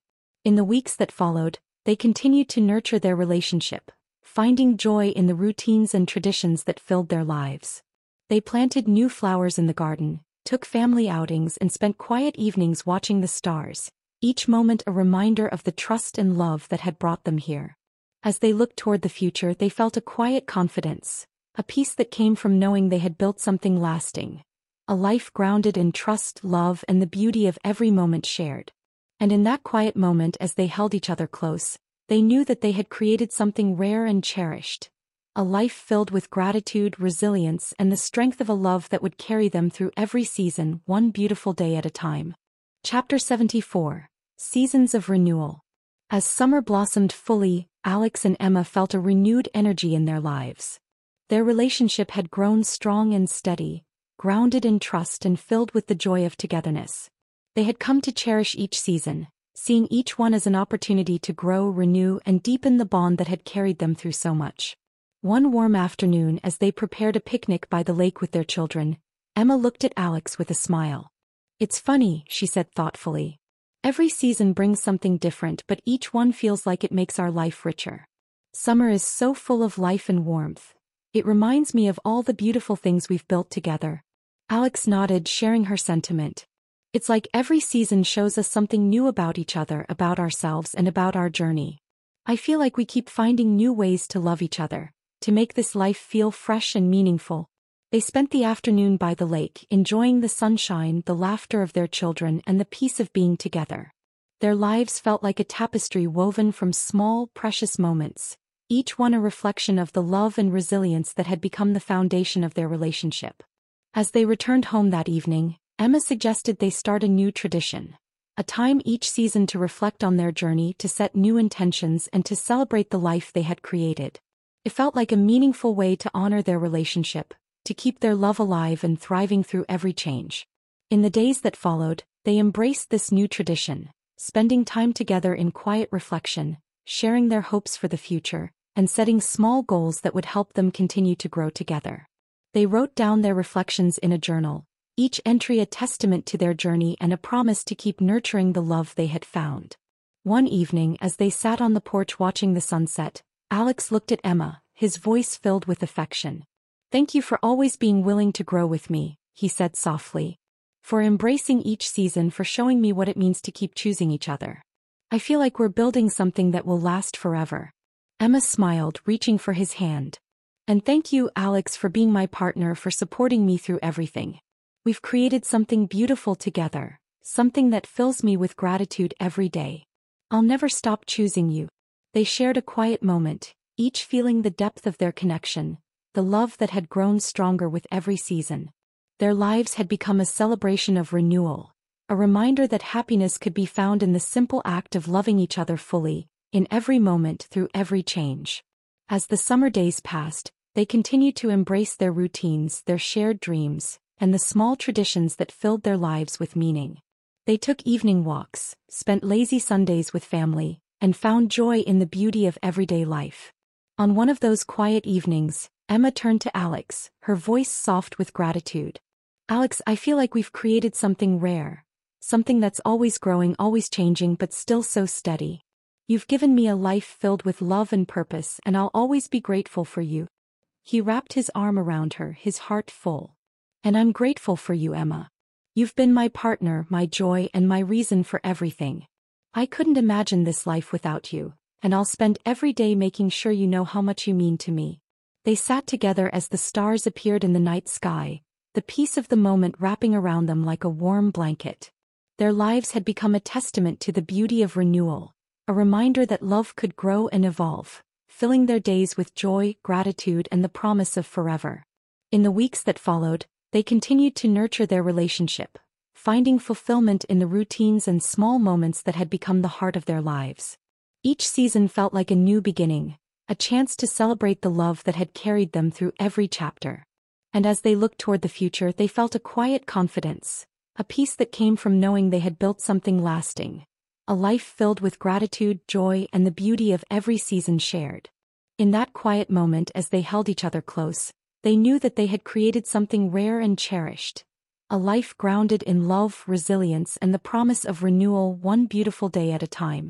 In the weeks that followed, they continued to nurture their relationship, finding joy in the routines and traditions that filled their lives. They planted new flowers in the garden, took family outings and spent quiet evenings watching the stars, each moment a reminder of the trust and love that had brought them here. As they looked toward the future, they felt a quiet confidence, a peace that came from knowing they had built something lasting, a life grounded in trust, love, and the beauty of every moment shared. And in that quiet moment, as they held each other close, they knew that they had created something rare and cherished, a life filled with gratitude, resilience, and the strength of a love that would carry them through every season, one beautiful day at a time. Chapter 74: Seasons of Renewal. As summer blossomed fully, Alex and Emma felt a renewed energy in their lives. Their relationship had grown strong and steady, grounded in trust and filled with the joy of togetherness. They had come to cherish each season, seeing each one as an opportunity to grow, renew, and deepen the bond that had carried them through so much. One warm afternoon, as they prepared a picnic by the lake with their children, Emma looked at Alex with a smile. "It's funny," she said thoughtfully. "Every season brings something different, but each one feels like it makes our life richer. Summer is so full of life and warmth. It reminds me of all the beautiful things we've built together." Alex nodded, sharing her sentiment. "It's like every season shows us something new about each other, about ourselves, and about our journey. I feel like we keep finding new ways to love each other, to make this life feel fresh and meaningful." They spent the afternoon by the lake, enjoying the sunshine, the laughter of their children, and the peace of being together. Their lives felt like a tapestry woven from small, precious moments, each one a reflection of the love and resilience that had become the foundation of their relationship. As they returned home that evening, Emma suggested they start a new tradition, a time each season to reflect on their journey, to set new intentions, and to celebrate the life they had created. It felt like a meaningful way to honor their relationship, to keep their love alive and thriving through every change. In the days that followed, they embraced this new tradition, spending time together in quiet reflection, sharing their hopes for the future, and setting small goals that would help them continue to grow together. They wrote down their reflections in a journal, each entry a testament to their journey and a promise to keep nurturing the love they had found. One evening, as they sat on the porch watching the sunset, Alex looked at Emma, his voice filled with affection. "Thank you for always being willing to grow with me," he said softly. "For embracing each season, for showing me what it means to keep choosing each other. I feel like we're building something that will last forever." Emma smiled, reaching for his hand. "And thank you, Alex, for being my partner, for supporting me through everything. We've created something beautiful together, something that fills me with gratitude every day. I'll never stop choosing you." They shared a quiet moment, each feeling the depth of their connection, the love that had grown stronger with every season. Their lives had become a celebration of renewal, a reminder that happiness could be found in the simple act of loving each other fully, in every moment, through every change. As the summer days passed, they continued to embrace their routines, their shared dreams, and the small traditions that filled their lives with meaning. They took evening walks, spent lazy Sundays with family, and found joy in the beauty of everyday life. On one of those quiet evenings, Emma turned to Alex, her voice soft with gratitude. "Alex, I feel like we've created something rare, something that's always growing, always changing, but still so steady. You've given me a life filled with love and purpose, and I'll always be grateful for you." He wrapped his arm around her, his heart full. "And I'm grateful for you, Emma. You've been my partner, my joy, and my reason for everything. I couldn't imagine this life without you, and I'll spend every day making sure you know how much you mean to me." They sat together as the stars appeared in the night sky, the peace of the moment wrapping around them like a warm blanket. Their lives had become a testament to the beauty of renewal, a reminder that love could grow and evolve, filling their days with joy, gratitude, and the promise of forever. In the weeks that followed, they continued to nurture their relationship, finding fulfillment in the routines and small moments that had become the heart of their lives. Each season felt like a new beginning, a chance to celebrate the love that had carried them through every chapter. And as they looked toward the future, they felt a quiet confidence, a peace that came from knowing they had built something lasting, a life filled with gratitude, joy, and the beauty of every season shared. In that quiet moment, as they held each other close, they knew that they had created something rare and cherished, a life grounded in love, resilience, and the promise of renewal, one beautiful day at a time.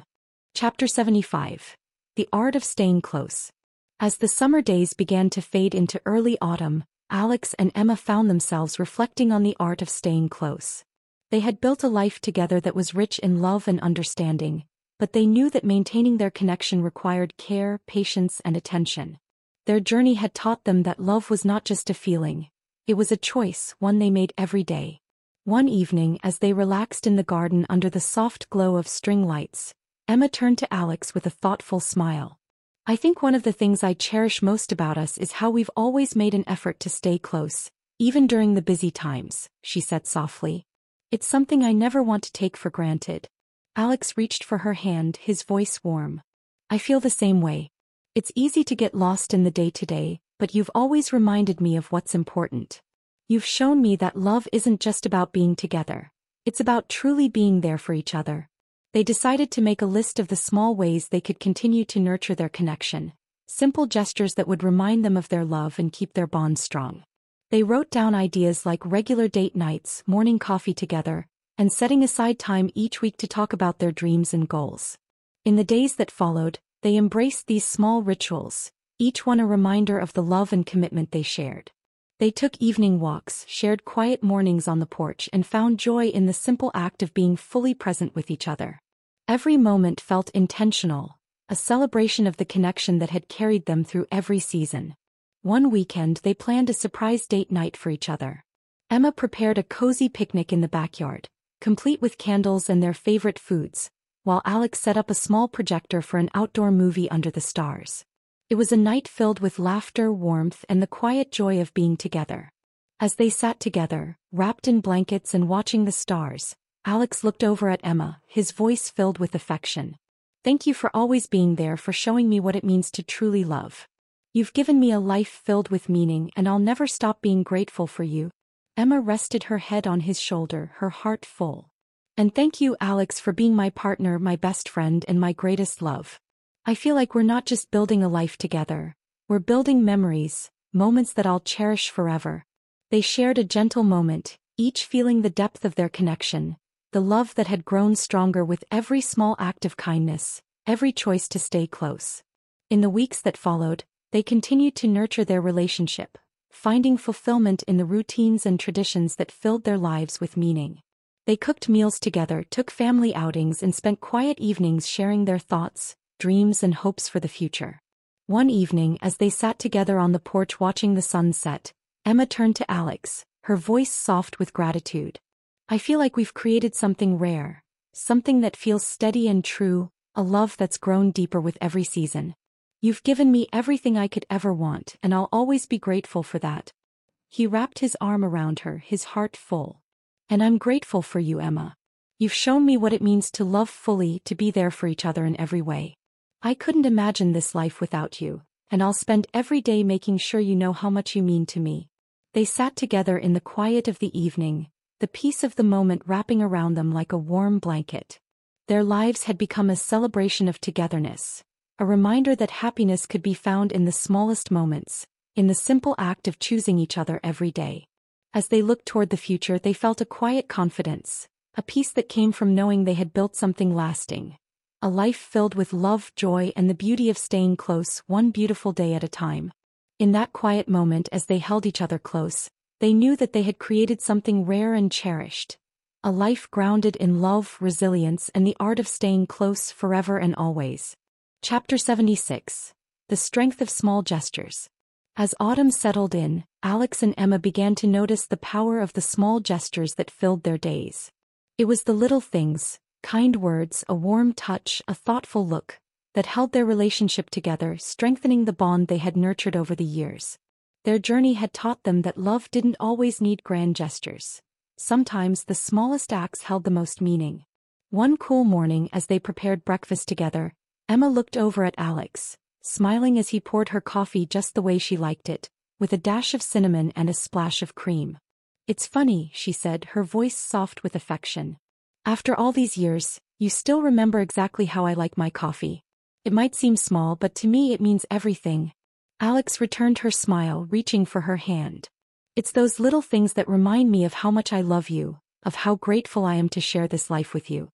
Chapter 75. The Art of Staying Close. As the summer days began to fade into early autumn, Alex and Emma found themselves reflecting on the art of staying close. They had built a life together that was rich in love and understanding, but they knew that maintaining their connection required care, patience, and attention. Their journey had taught them that love was not just a feeling. It was a choice, one they made every day. One evening, as they relaxed in the garden under the soft glow of string lights, Emma turned to Alex with a thoughtful smile. "I think one of the things I cherish most about us is how we've always made an effort to stay close, even during the busy times," she said softly. "It's something I never want to take for granted." Alex reached for her hand, his voice warm. "I feel the same way. It's easy to get lost in the day-to-day, but you've always reminded me of what's important. You've shown me that love isn't just about being together. It's about truly being there for each other." They decided to make a list of the small ways they could continue to nurture their connection, simple gestures that would remind them of their love and keep their bond strong. They wrote down ideas like regular date nights, morning coffee together, and setting aside time each week to talk about their dreams and goals. In the days that followed, they embraced these small rituals, each one a reminder of the love and commitment they shared. They took evening walks, shared quiet mornings on the porch, and found joy in the simple act of being fully present with each other. Every moment felt intentional, a celebration of the connection that had carried them through every season. One weekend they planned a surprise date night for each other. Emma prepared a cozy picnic in the backyard, complete with candles and their favorite foods, while Alex set up a small projector for an outdoor movie under the stars. It was a night filled with laughter, warmth, and the quiet joy of being together. As they sat together, wrapped in blankets and watching the stars, Alex looked over at Emma, his voice filled with affection. "Thank you for always being there, for showing me what it means to truly love. You've given me a life filled with meaning, and I'll never stop being grateful for you." Emma rested her head on his shoulder, her heart full. "And thank you, Alex, for being my partner, my best friend, and my greatest love. I feel like we're not just building a life together, we're building memories, moments that I'll cherish forever." They shared a gentle moment, each feeling the depth of their connection, the love that had grown stronger with every small act of kindness, every choice to stay close. In the weeks that followed, they continued to nurture their relationship, finding fulfillment in the routines and traditions that filled their lives with meaning. They cooked meals together, took family outings, and spent quiet evenings sharing their thoughts, dreams, and hopes for the future. One evening, as they sat together on the porch watching the sun set, Emma turned to Alex, her voice soft with gratitude. "I feel like we've created something rare, something that feels steady and true, a love that's grown deeper with every season. You've given me everything I could ever want, and I'll always be grateful for that." He wrapped his arm around her, his heart full. "And I'm grateful for you, Emma. You've shown me what it means to love fully, to be there for each other in every way. I couldn't imagine this life without you, and I'll spend every day making sure you know how much you mean to me." They sat together in the quiet of the evening, the peace of the moment wrapping around them like a warm blanket. Their lives had become a celebration of togetherness, a reminder that happiness could be found in the smallest moments, in the simple act of choosing each other every day. As they looked toward the future, they felt a quiet confidence, a peace that came from knowing they had built something lasting. A life filled with love, joy, and the beauty of staying close, one beautiful day at a time. In that quiet moment, as they held each other close, they knew that they had created something rare and cherished. A life grounded in love, resilience, and the art of staying close forever and always. Chapter 76. The Strength of Small Gestures. As autumn settled in, Alex and Emma began to notice the power of the small gestures that filled their days. It was the little things, kind words, a warm touch, a thoughtful look, that held their relationship together, strengthening the bond they had nurtured over the years. Their journey had taught them that love didn't always need grand gestures. Sometimes the smallest acts held the most meaning. One cool morning, as they prepared breakfast together, Emma looked over at Alex, smiling as he poured her coffee just the way she liked it, with a dash of cinnamon and a splash of cream. "It's funny," she said, her voice soft with affection. "After all these years, you still remember exactly how I like my coffee. It might seem small, but to me it means everything." Alex returned her smile, reaching for her hand. "It's those little things that remind me of how much I love you, of how grateful I am to share this life with you."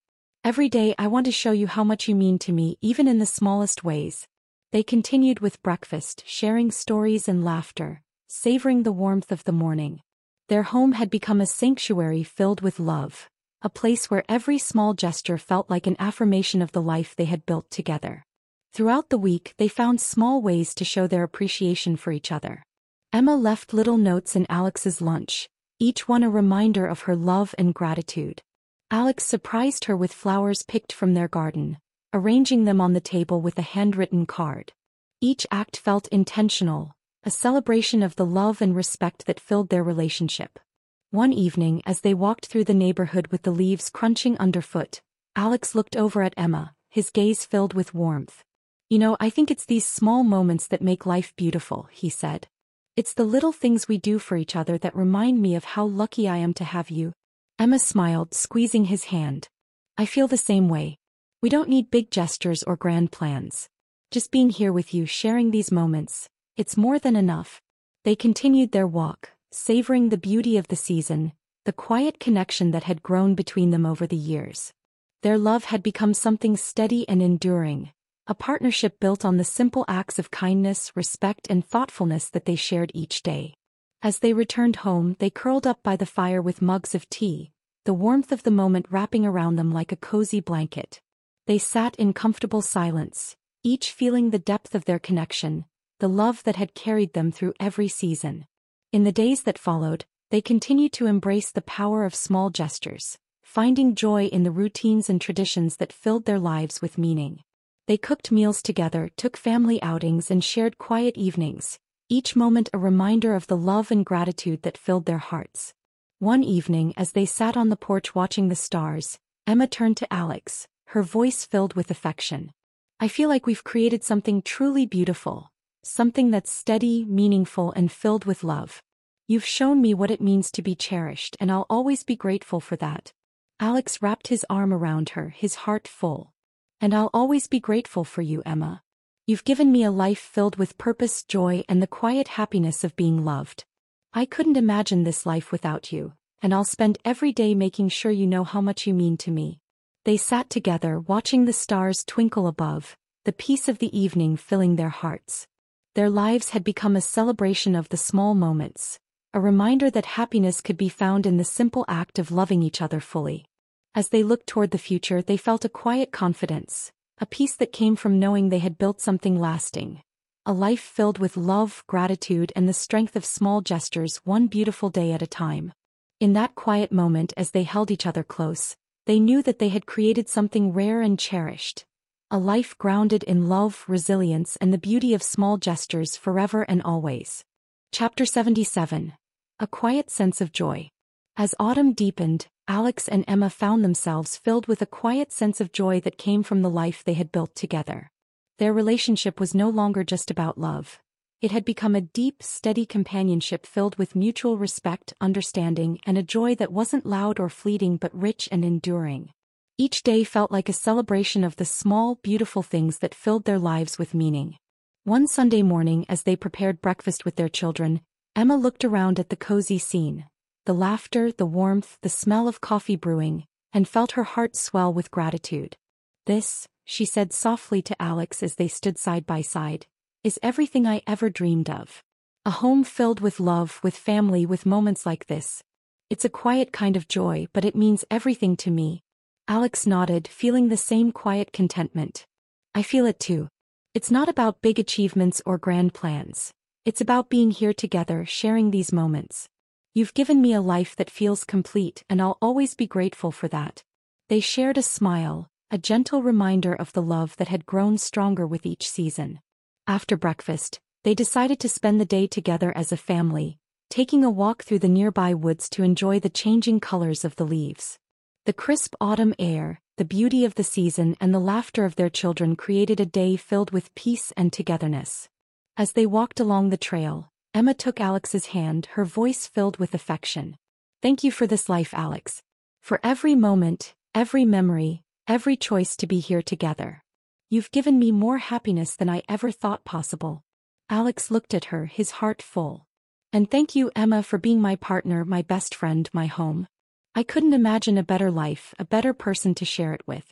Every day I want to show you how much you mean to me, even in the smallest ways. They continued with breakfast, sharing stories and laughter, savoring the warmth of the morning. Their home had become a sanctuary filled with love, a place where every small gesture felt like an affirmation of the life they had built together. Throughout the week, they found small ways to show their appreciation for each other. Emma left little notes in Alex's lunch, each one a reminder of her love and gratitude. Alex surprised her with flowers picked from their garden, arranging them on the table with a handwritten card. Each act felt intentional, a celebration of the love and respect that filled their relationship. One evening, as they walked through the neighborhood with the leaves crunching underfoot, Alex looked over at Emma, his gaze filled with warmth. "You know, I think it's these small moments that make life beautiful," he said. "It's the little things we do for each other that remind me of how lucky I am to have you." Emma smiled, squeezing his hand. "I feel the same way. We don't need big gestures or grand plans. Just being here with you, sharing these moments, it's more than enough." They continued their walk, savoring the beauty of the season, the quiet connection that had grown between them over the years. Their love had become something steady and enduring, a partnership built on the simple acts of kindness, respect, and thoughtfulness that they shared each day. As they returned home, they curled up by the fire with mugs of tea, the warmth of the moment wrapping around them like a cozy blanket. They sat in comfortable silence, each feeling the depth of their connection, the love that had carried them through every season. In the days that followed, they continued to embrace the power of small gestures, finding joy in the routines and traditions that filled their lives with meaning. They cooked meals together, took family outings, and shared quiet evenings, each moment a reminder of the love and gratitude that filled their hearts. One evening, as they sat on the porch watching the stars, Emma turned to Alex, her voice filled with affection. "I feel like we've created something truly beautiful, something that's steady, meaningful, and filled with love. You've shown me what it means to be cherished, and I'll always be grateful for that." Alex wrapped his arm around her, his heart full. "And I'll always be grateful for you, Emma. You've given me a life filled with purpose, joy, and the quiet happiness of being loved. I couldn't imagine this life without you, and I'll spend every day making sure you know how much you mean to me." They sat together, watching the stars twinkle above, the peace of the evening filling their hearts. Their lives had become a celebration of the small moments, a reminder that happiness could be found in the simple act of loving each other fully. As they looked toward the future, they felt a quiet confidence, a peace that came from knowing they had built something lasting, a life filled with love, gratitude, and the strength of small gestures, one beautiful day at a time. In that quiet moment, as they held each other close, they knew that they had created something rare and cherished, a life grounded in love, resilience, and the beauty of small gestures forever and always. Chapter 77. A quiet sense of joy. As autumn deepened, Alex and Emma found themselves filled with a quiet sense of joy that came from the life they had built together. Their relationship was no longer just about love. It had become a deep, steady companionship filled with mutual respect, understanding, and a joy that wasn't loud or fleeting but rich and enduring. Each day felt like a celebration of the small, beautiful things that filled their lives with meaning. One Sunday morning, as they prepared breakfast with their children, Emma looked around at the cozy scene, the laughter, the warmth, the smell of coffee brewing, and felt her heart swell with gratitude. "This," she said softly to Alex as they stood side by side, "is everything I ever dreamed of. A home filled with love, with family, with moments like this. It's a quiet kind of joy, but it means everything to me." Alex nodded, feeling the same quiet contentment. "I feel it too. It's not about big achievements or grand plans. It's about being here together, sharing these moments. You've given me a life that feels complete, and I'll always be grateful for that." They shared a smile, a gentle reminder of the love that had grown stronger with each season. After breakfast, they decided to spend the day together as a family, taking a walk through the nearby woods to enjoy the changing colors of the leaves. The crisp autumn air, the beauty of the season, and the laughter of their children created a day filled with peace and togetherness. As they walked along the trail, Emma took Alex's hand, her voice filled with affection. "Thank you for this life, Alex. For every moment, every memory, every choice to be here together. You've given me more happiness than I ever thought possible." Alex looked at her, his heart full. "And thank you, Emma, for being my partner, my best friend, my home. I couldn't imagine a better life, a better person to share it with."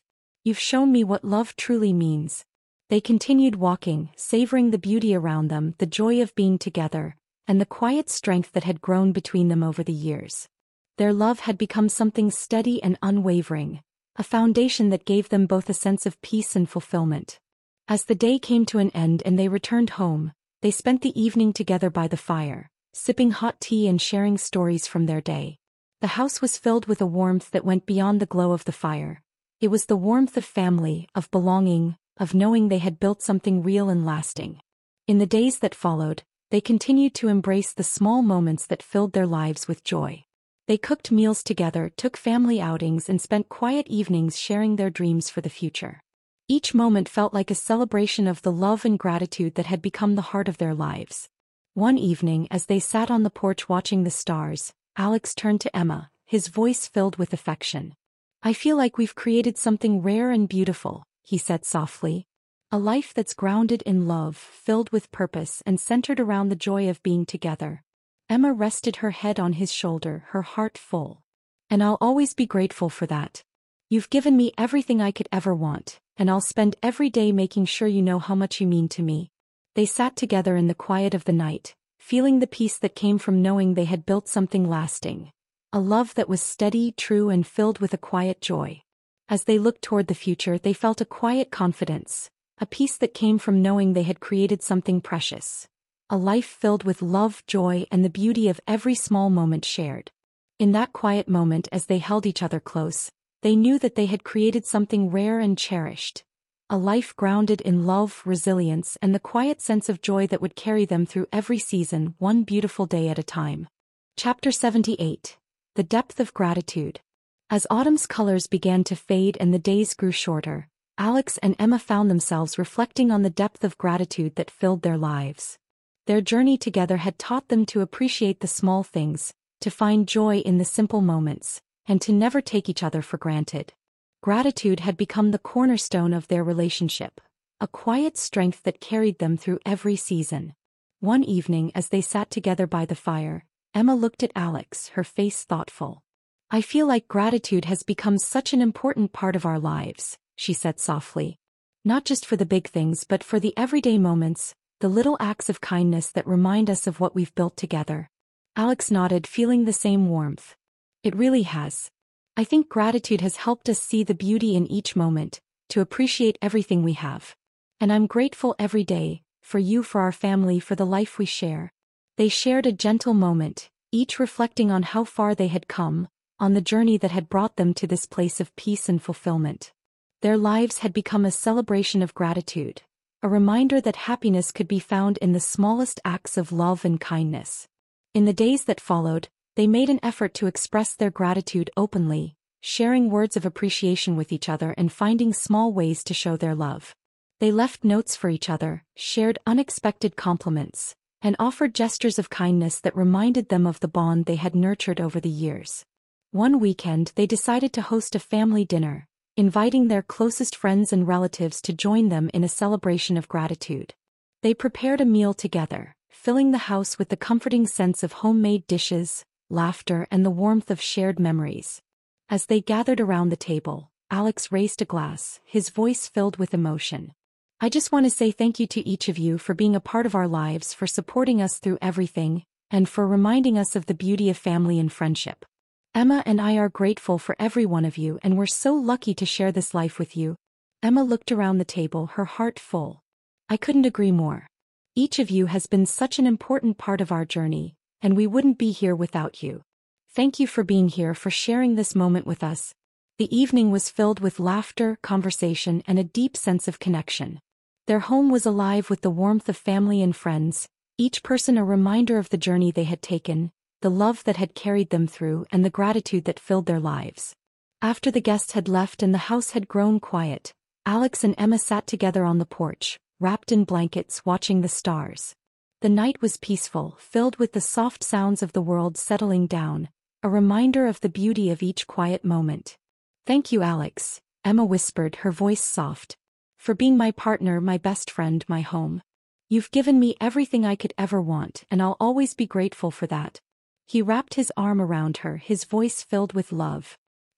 You've shown me what love truly means. They continued walking, savoring the beauty around them, the joy of being together, and the quiet strength that had grown between them over the years. Their love had become something steady and unwavering, a foundation that gave them both a sense of peace and fulfillment. As the day came to an end and they returned home, they spent the evening together by the fire, sipping hot tea and sharing stories from their day. The house was filled with a warmth that went beyond the glow of the fire. It was the warmth of family, of belonging, of knowing they had built something real and lasting. In the days that followed, they continued to embrace the small moments that filled their lives with joy. They cooked meals together, took family outings, and spent quiet evenings sharing their dreams for the future. Each moment felt like a celebration of the love and gratitude that had become the heart of their lives. One evening, as they sat on the porch watching the stars, Alex turned to Emma, his voice filled with affection. "I feel like we've created something rare and beautiful," he said softly. "A life that's grounded in love, filled with purpose, and centered around the joy of being together." Emma rested her head on his shoulder, her heart full. "And I'll always be grateful for that. You've given me everything I could ever want, and I'll spend every day making sure you know how much you mean to me." They sat together in the quiet of the night, feeling the peace that came from knowing they had built something lasting. A love that was steady, true, and filled with a quiet joy. As they looked toward the future, they felt a quiet confidence, a peace that came from knowing they had created something precious. A life filled with love, joy, and the beauty of every small moment shared. In that quiet moment, as they held each other close, they knew that they had created something rare and cherished. A life grounded in love, resilience, and the quiet sense of joy that would carry them through every season, one beautiful day at a time. Chapter 78. The Depth of Gratitude. As autumn's colors began to fade and the days grew shorter, Alex and Emma found themselves reflecting on the depth of gratitude that filled their lives. Their journey together had taught them to appreciate the small things, to find joy in the simple moments, and to never take each other for granted. Gratitude had become the cornerstone of their relationship, a quiet strength that carried them through every season. One evening, as they sat together by the fire, Emma looked at Alex, her face thoughtful. "I feel like gratitude has become such an important part of our lives," she said softly. "Not just for the big things but for the everyday moments, the little acts of kindness that remind us of what we've built together." Alex nodded, feeling the same warmth. "It really has. I think gratitude has helped us see the beauty in each moment, to appreciate everything we have. And I'm grateful every day, for you, for our family, for the life we share." They shared a gentle moment, each reflecting on how far they had come, on the journey that had brought them to this place of peace and fulfillment. Their lives had become a celebration of gratitude, a reminder that happiness could be found in the smallest acts of love and kindness. In the days that followed, they made an effort to express their gratitude openly, sharing words of appreciation with each other and finding small ways to show their love. They left notes for each other, shared unexpected compliments, and offered gestures of kindness that reminded them of the bond they had nurtured over the years. One weekend, they decided to host a family dinner, inviting their closest friends and relatives to join them in a celebration of gratitude. They prepared a meal together, filling the house with the comforting sense of homemade dishes, laughter, and the warmth of shared memories. As they gathered around the table, Alex raised a glass, his voice filled with emotion. "I just want to say thank you to each of you for being a part of our lives, for supporting us through everything, and for reminding us of the beauty of family and friendship. Emma and I are grateful for every one of you, and we're so lucky to share this life with you." Emma looked around the table, her heart full. "I couldn't agree more. Each of you has been such an important part of our journey, and we wouldn't be here without you. Thank you for being here, for sharing this moment with us." The evening was filled with laughter, conversation, and a deep sense of connection. Their home was alive with the warmth of family and friends, each person a reminder of the journey they had taken, the love that had carried them through, and the gratitude that filled their lives. After the guests had left and the house had grown quiet, Alex and Emma sat together on the porch, wrapped in blankets, watching the stars. The night was peaceful, filled with the soft sounds of the world settling down, a reminder of the beauty of each quiet moment. "Thank you, Alex," Emma whispered, her voice soft, "for being my partner, my best friend, my home. You've given me everything I could ever want, and I'll always be grateful for that." He wrapped his arm around her, his voice filled with love.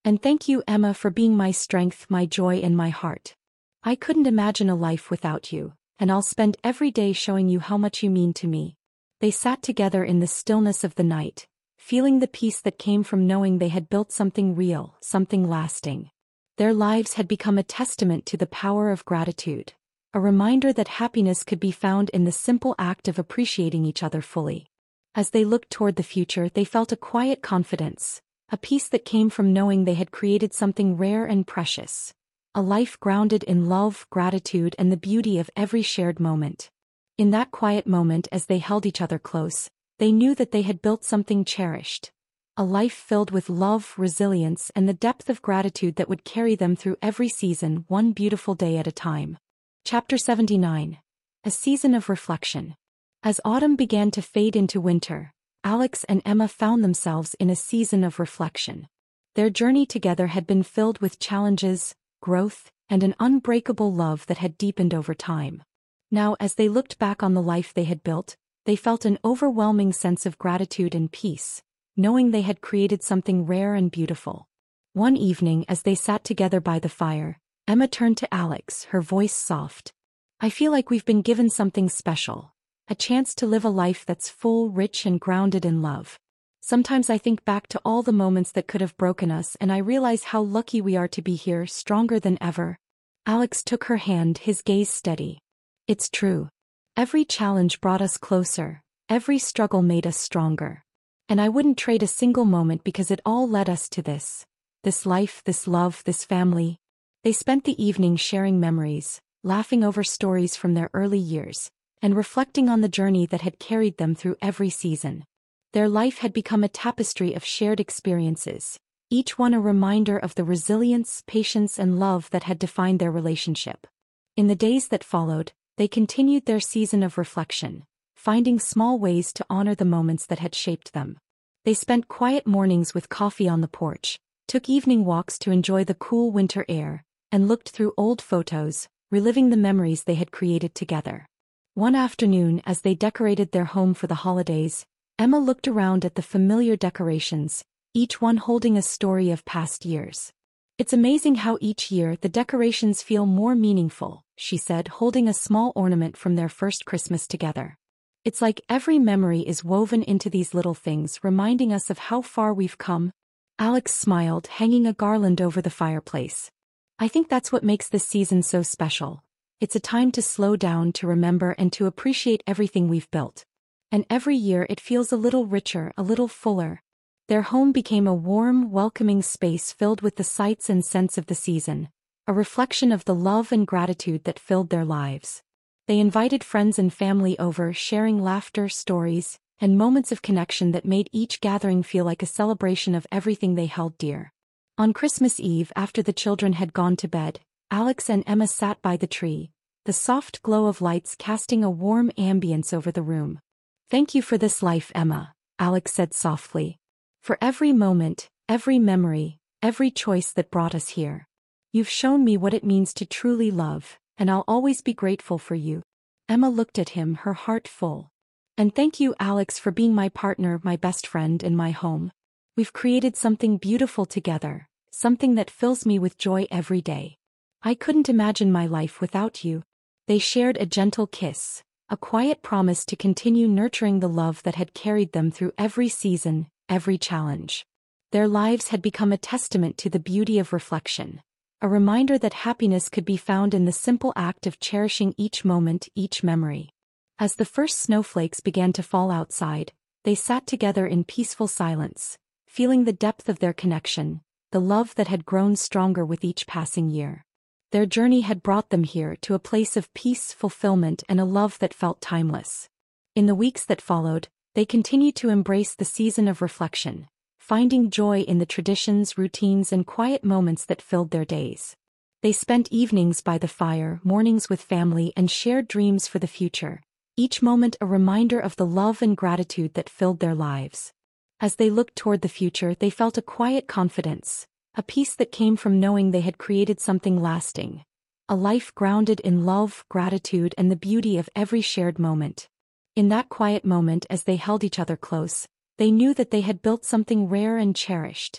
And thank you, Emma, for being my strength, my joy, and my heart. I couldn't imagine a life without you, and I'll spend every day showing you how much you mean to me." They sat together in the stillness of the night, feeling the peace that came from knowing they had built something real, something lasting. Their lives had become a testament to the power of gratitude, a reminder that happiness could be found in the simple act of appreciating each other fully. As they looked toward the future, they felt a quiet confidence, a peace that came from knowing they had created something rare and precious, a life grounded in love, gratitude, and the beauty of every shared moment. In that quiet moment, as they held each other close, they knew that they had built something cherished, a life filled with love, resilience, and the depth of gratitude that would carry them through every season, one beautiful day at a time. Chapter 79. A Season of Reflection. As autumn began to fade into winter, Alex and Emma found themselves in a season of reflection. Their journey together had been filled with challenges, growth, and an unbreakable love that had deepened over time. Now, as they looked back on the life they had built, they felt an overwhelming sense of gratitude and peace, knowing they had created something rare and beautiful. One evening, as they sat together by the fire, Emma turned to Alex, her voice soft. "I feel like we've been given something special, a chance to live a life that's full, rich, and grounded in love. Sometimes I think back to all the moments that could have broken us, and I realize how lucky we are to be here, stronger than ever." Alex took her hand, his gaze steady. "It's true. Every challenge brought us closer, every struggle made us stronger. And I wouldn't trade a single moment because it all led us to this life, this love, this family." They spent the evening sharing memories, laughing over stories from their early years, and reflecting on the journey that had carried them through every season. Their life had become a tapestry of shared experiences, each one a reminder of the resilience, patience, and love that had defined their relationship. In the days that followed, they continued their season of reflection, finding small ways to honor the moments that had shaped them. They spent quiet mornings with coffee on the porch, took evening walks to enjoy the cool winter air, and looked through old photos, reliving the memories they had created together. One afternoon, as they decorated their home for the holidays, Emma looked around at the familiar decorations, each one holding a story of past years. "It's amazing how each year the decorations feel more meaningful," she said, holding a small ornament from their first Christmas together. "It's like every memory is woven into these little things, reminding us of how far we've come." Alex smiled, hanging a garland over the fireplace. "I think that's what makes this season so special. It's a time to slow down, to remember, and to appreciate everything we've built. And every year it feels a little richer, a little fuller." Their home became a warm, welcoming space filled with the sights and scents of the season, a reflection of the love and gratitude that filled their lives. They invited friends and family over, sharing laughter, stories, and moments of connection that made each gathering feel like a celebration of everything they held dear. On Christmas Eve, after the children had gone to bed, Alex and Emma sat by the tree, the soft glow of lights casting a warm ambience over the room. "Thank you for this life, Emma," Alex said softly. "For every moment, every memory, every choice that brought us here. You've shown me what it means to truly love, and I'll always be grateful for you." Emma looked at him, her heart full. "And thank you, Alex, for being my partner, my best friend, and my home. We've created something beautiful together, something that fills me with joy every day. I couldn't imagine my life without you." They shared a gentle kiss, a quiet promise to continue nurturing the love that had carried them through every season, every challenge. Their lives had become a testament to the beauty of reflection, a reminder that happiness could be found in the simple act of cherishing each moment, each memory. As the first snowflakes began to fall outside, they sat together in peaceful silence, feeling the depth of their connection, the love that had grown stronger with each passing year. Their journey had brought them here to a place of peace, fulfillment, and a love that felt timeless. In the weeks that followed, they continued to embrace the season of reflection, finding joy in the traditions, routines, and quiet moments that filled their days. They spent evenings by the fire, mornings with family, and shared dreams for the future, each moment a reminder of the love and gratitude that filled their lives. As they looked toward the future, they felt a quiet confidence, a peace that came from knowing they had created something lasting, a life grounded in love, gratitude, and the beauty of every shared moment. In that quiet moment, as they held each other close, they knew that they had built something rare and cherished,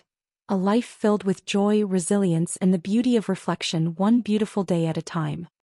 A life filled with joy, resilience, and the beauty of reflection, one beautiful day at a time.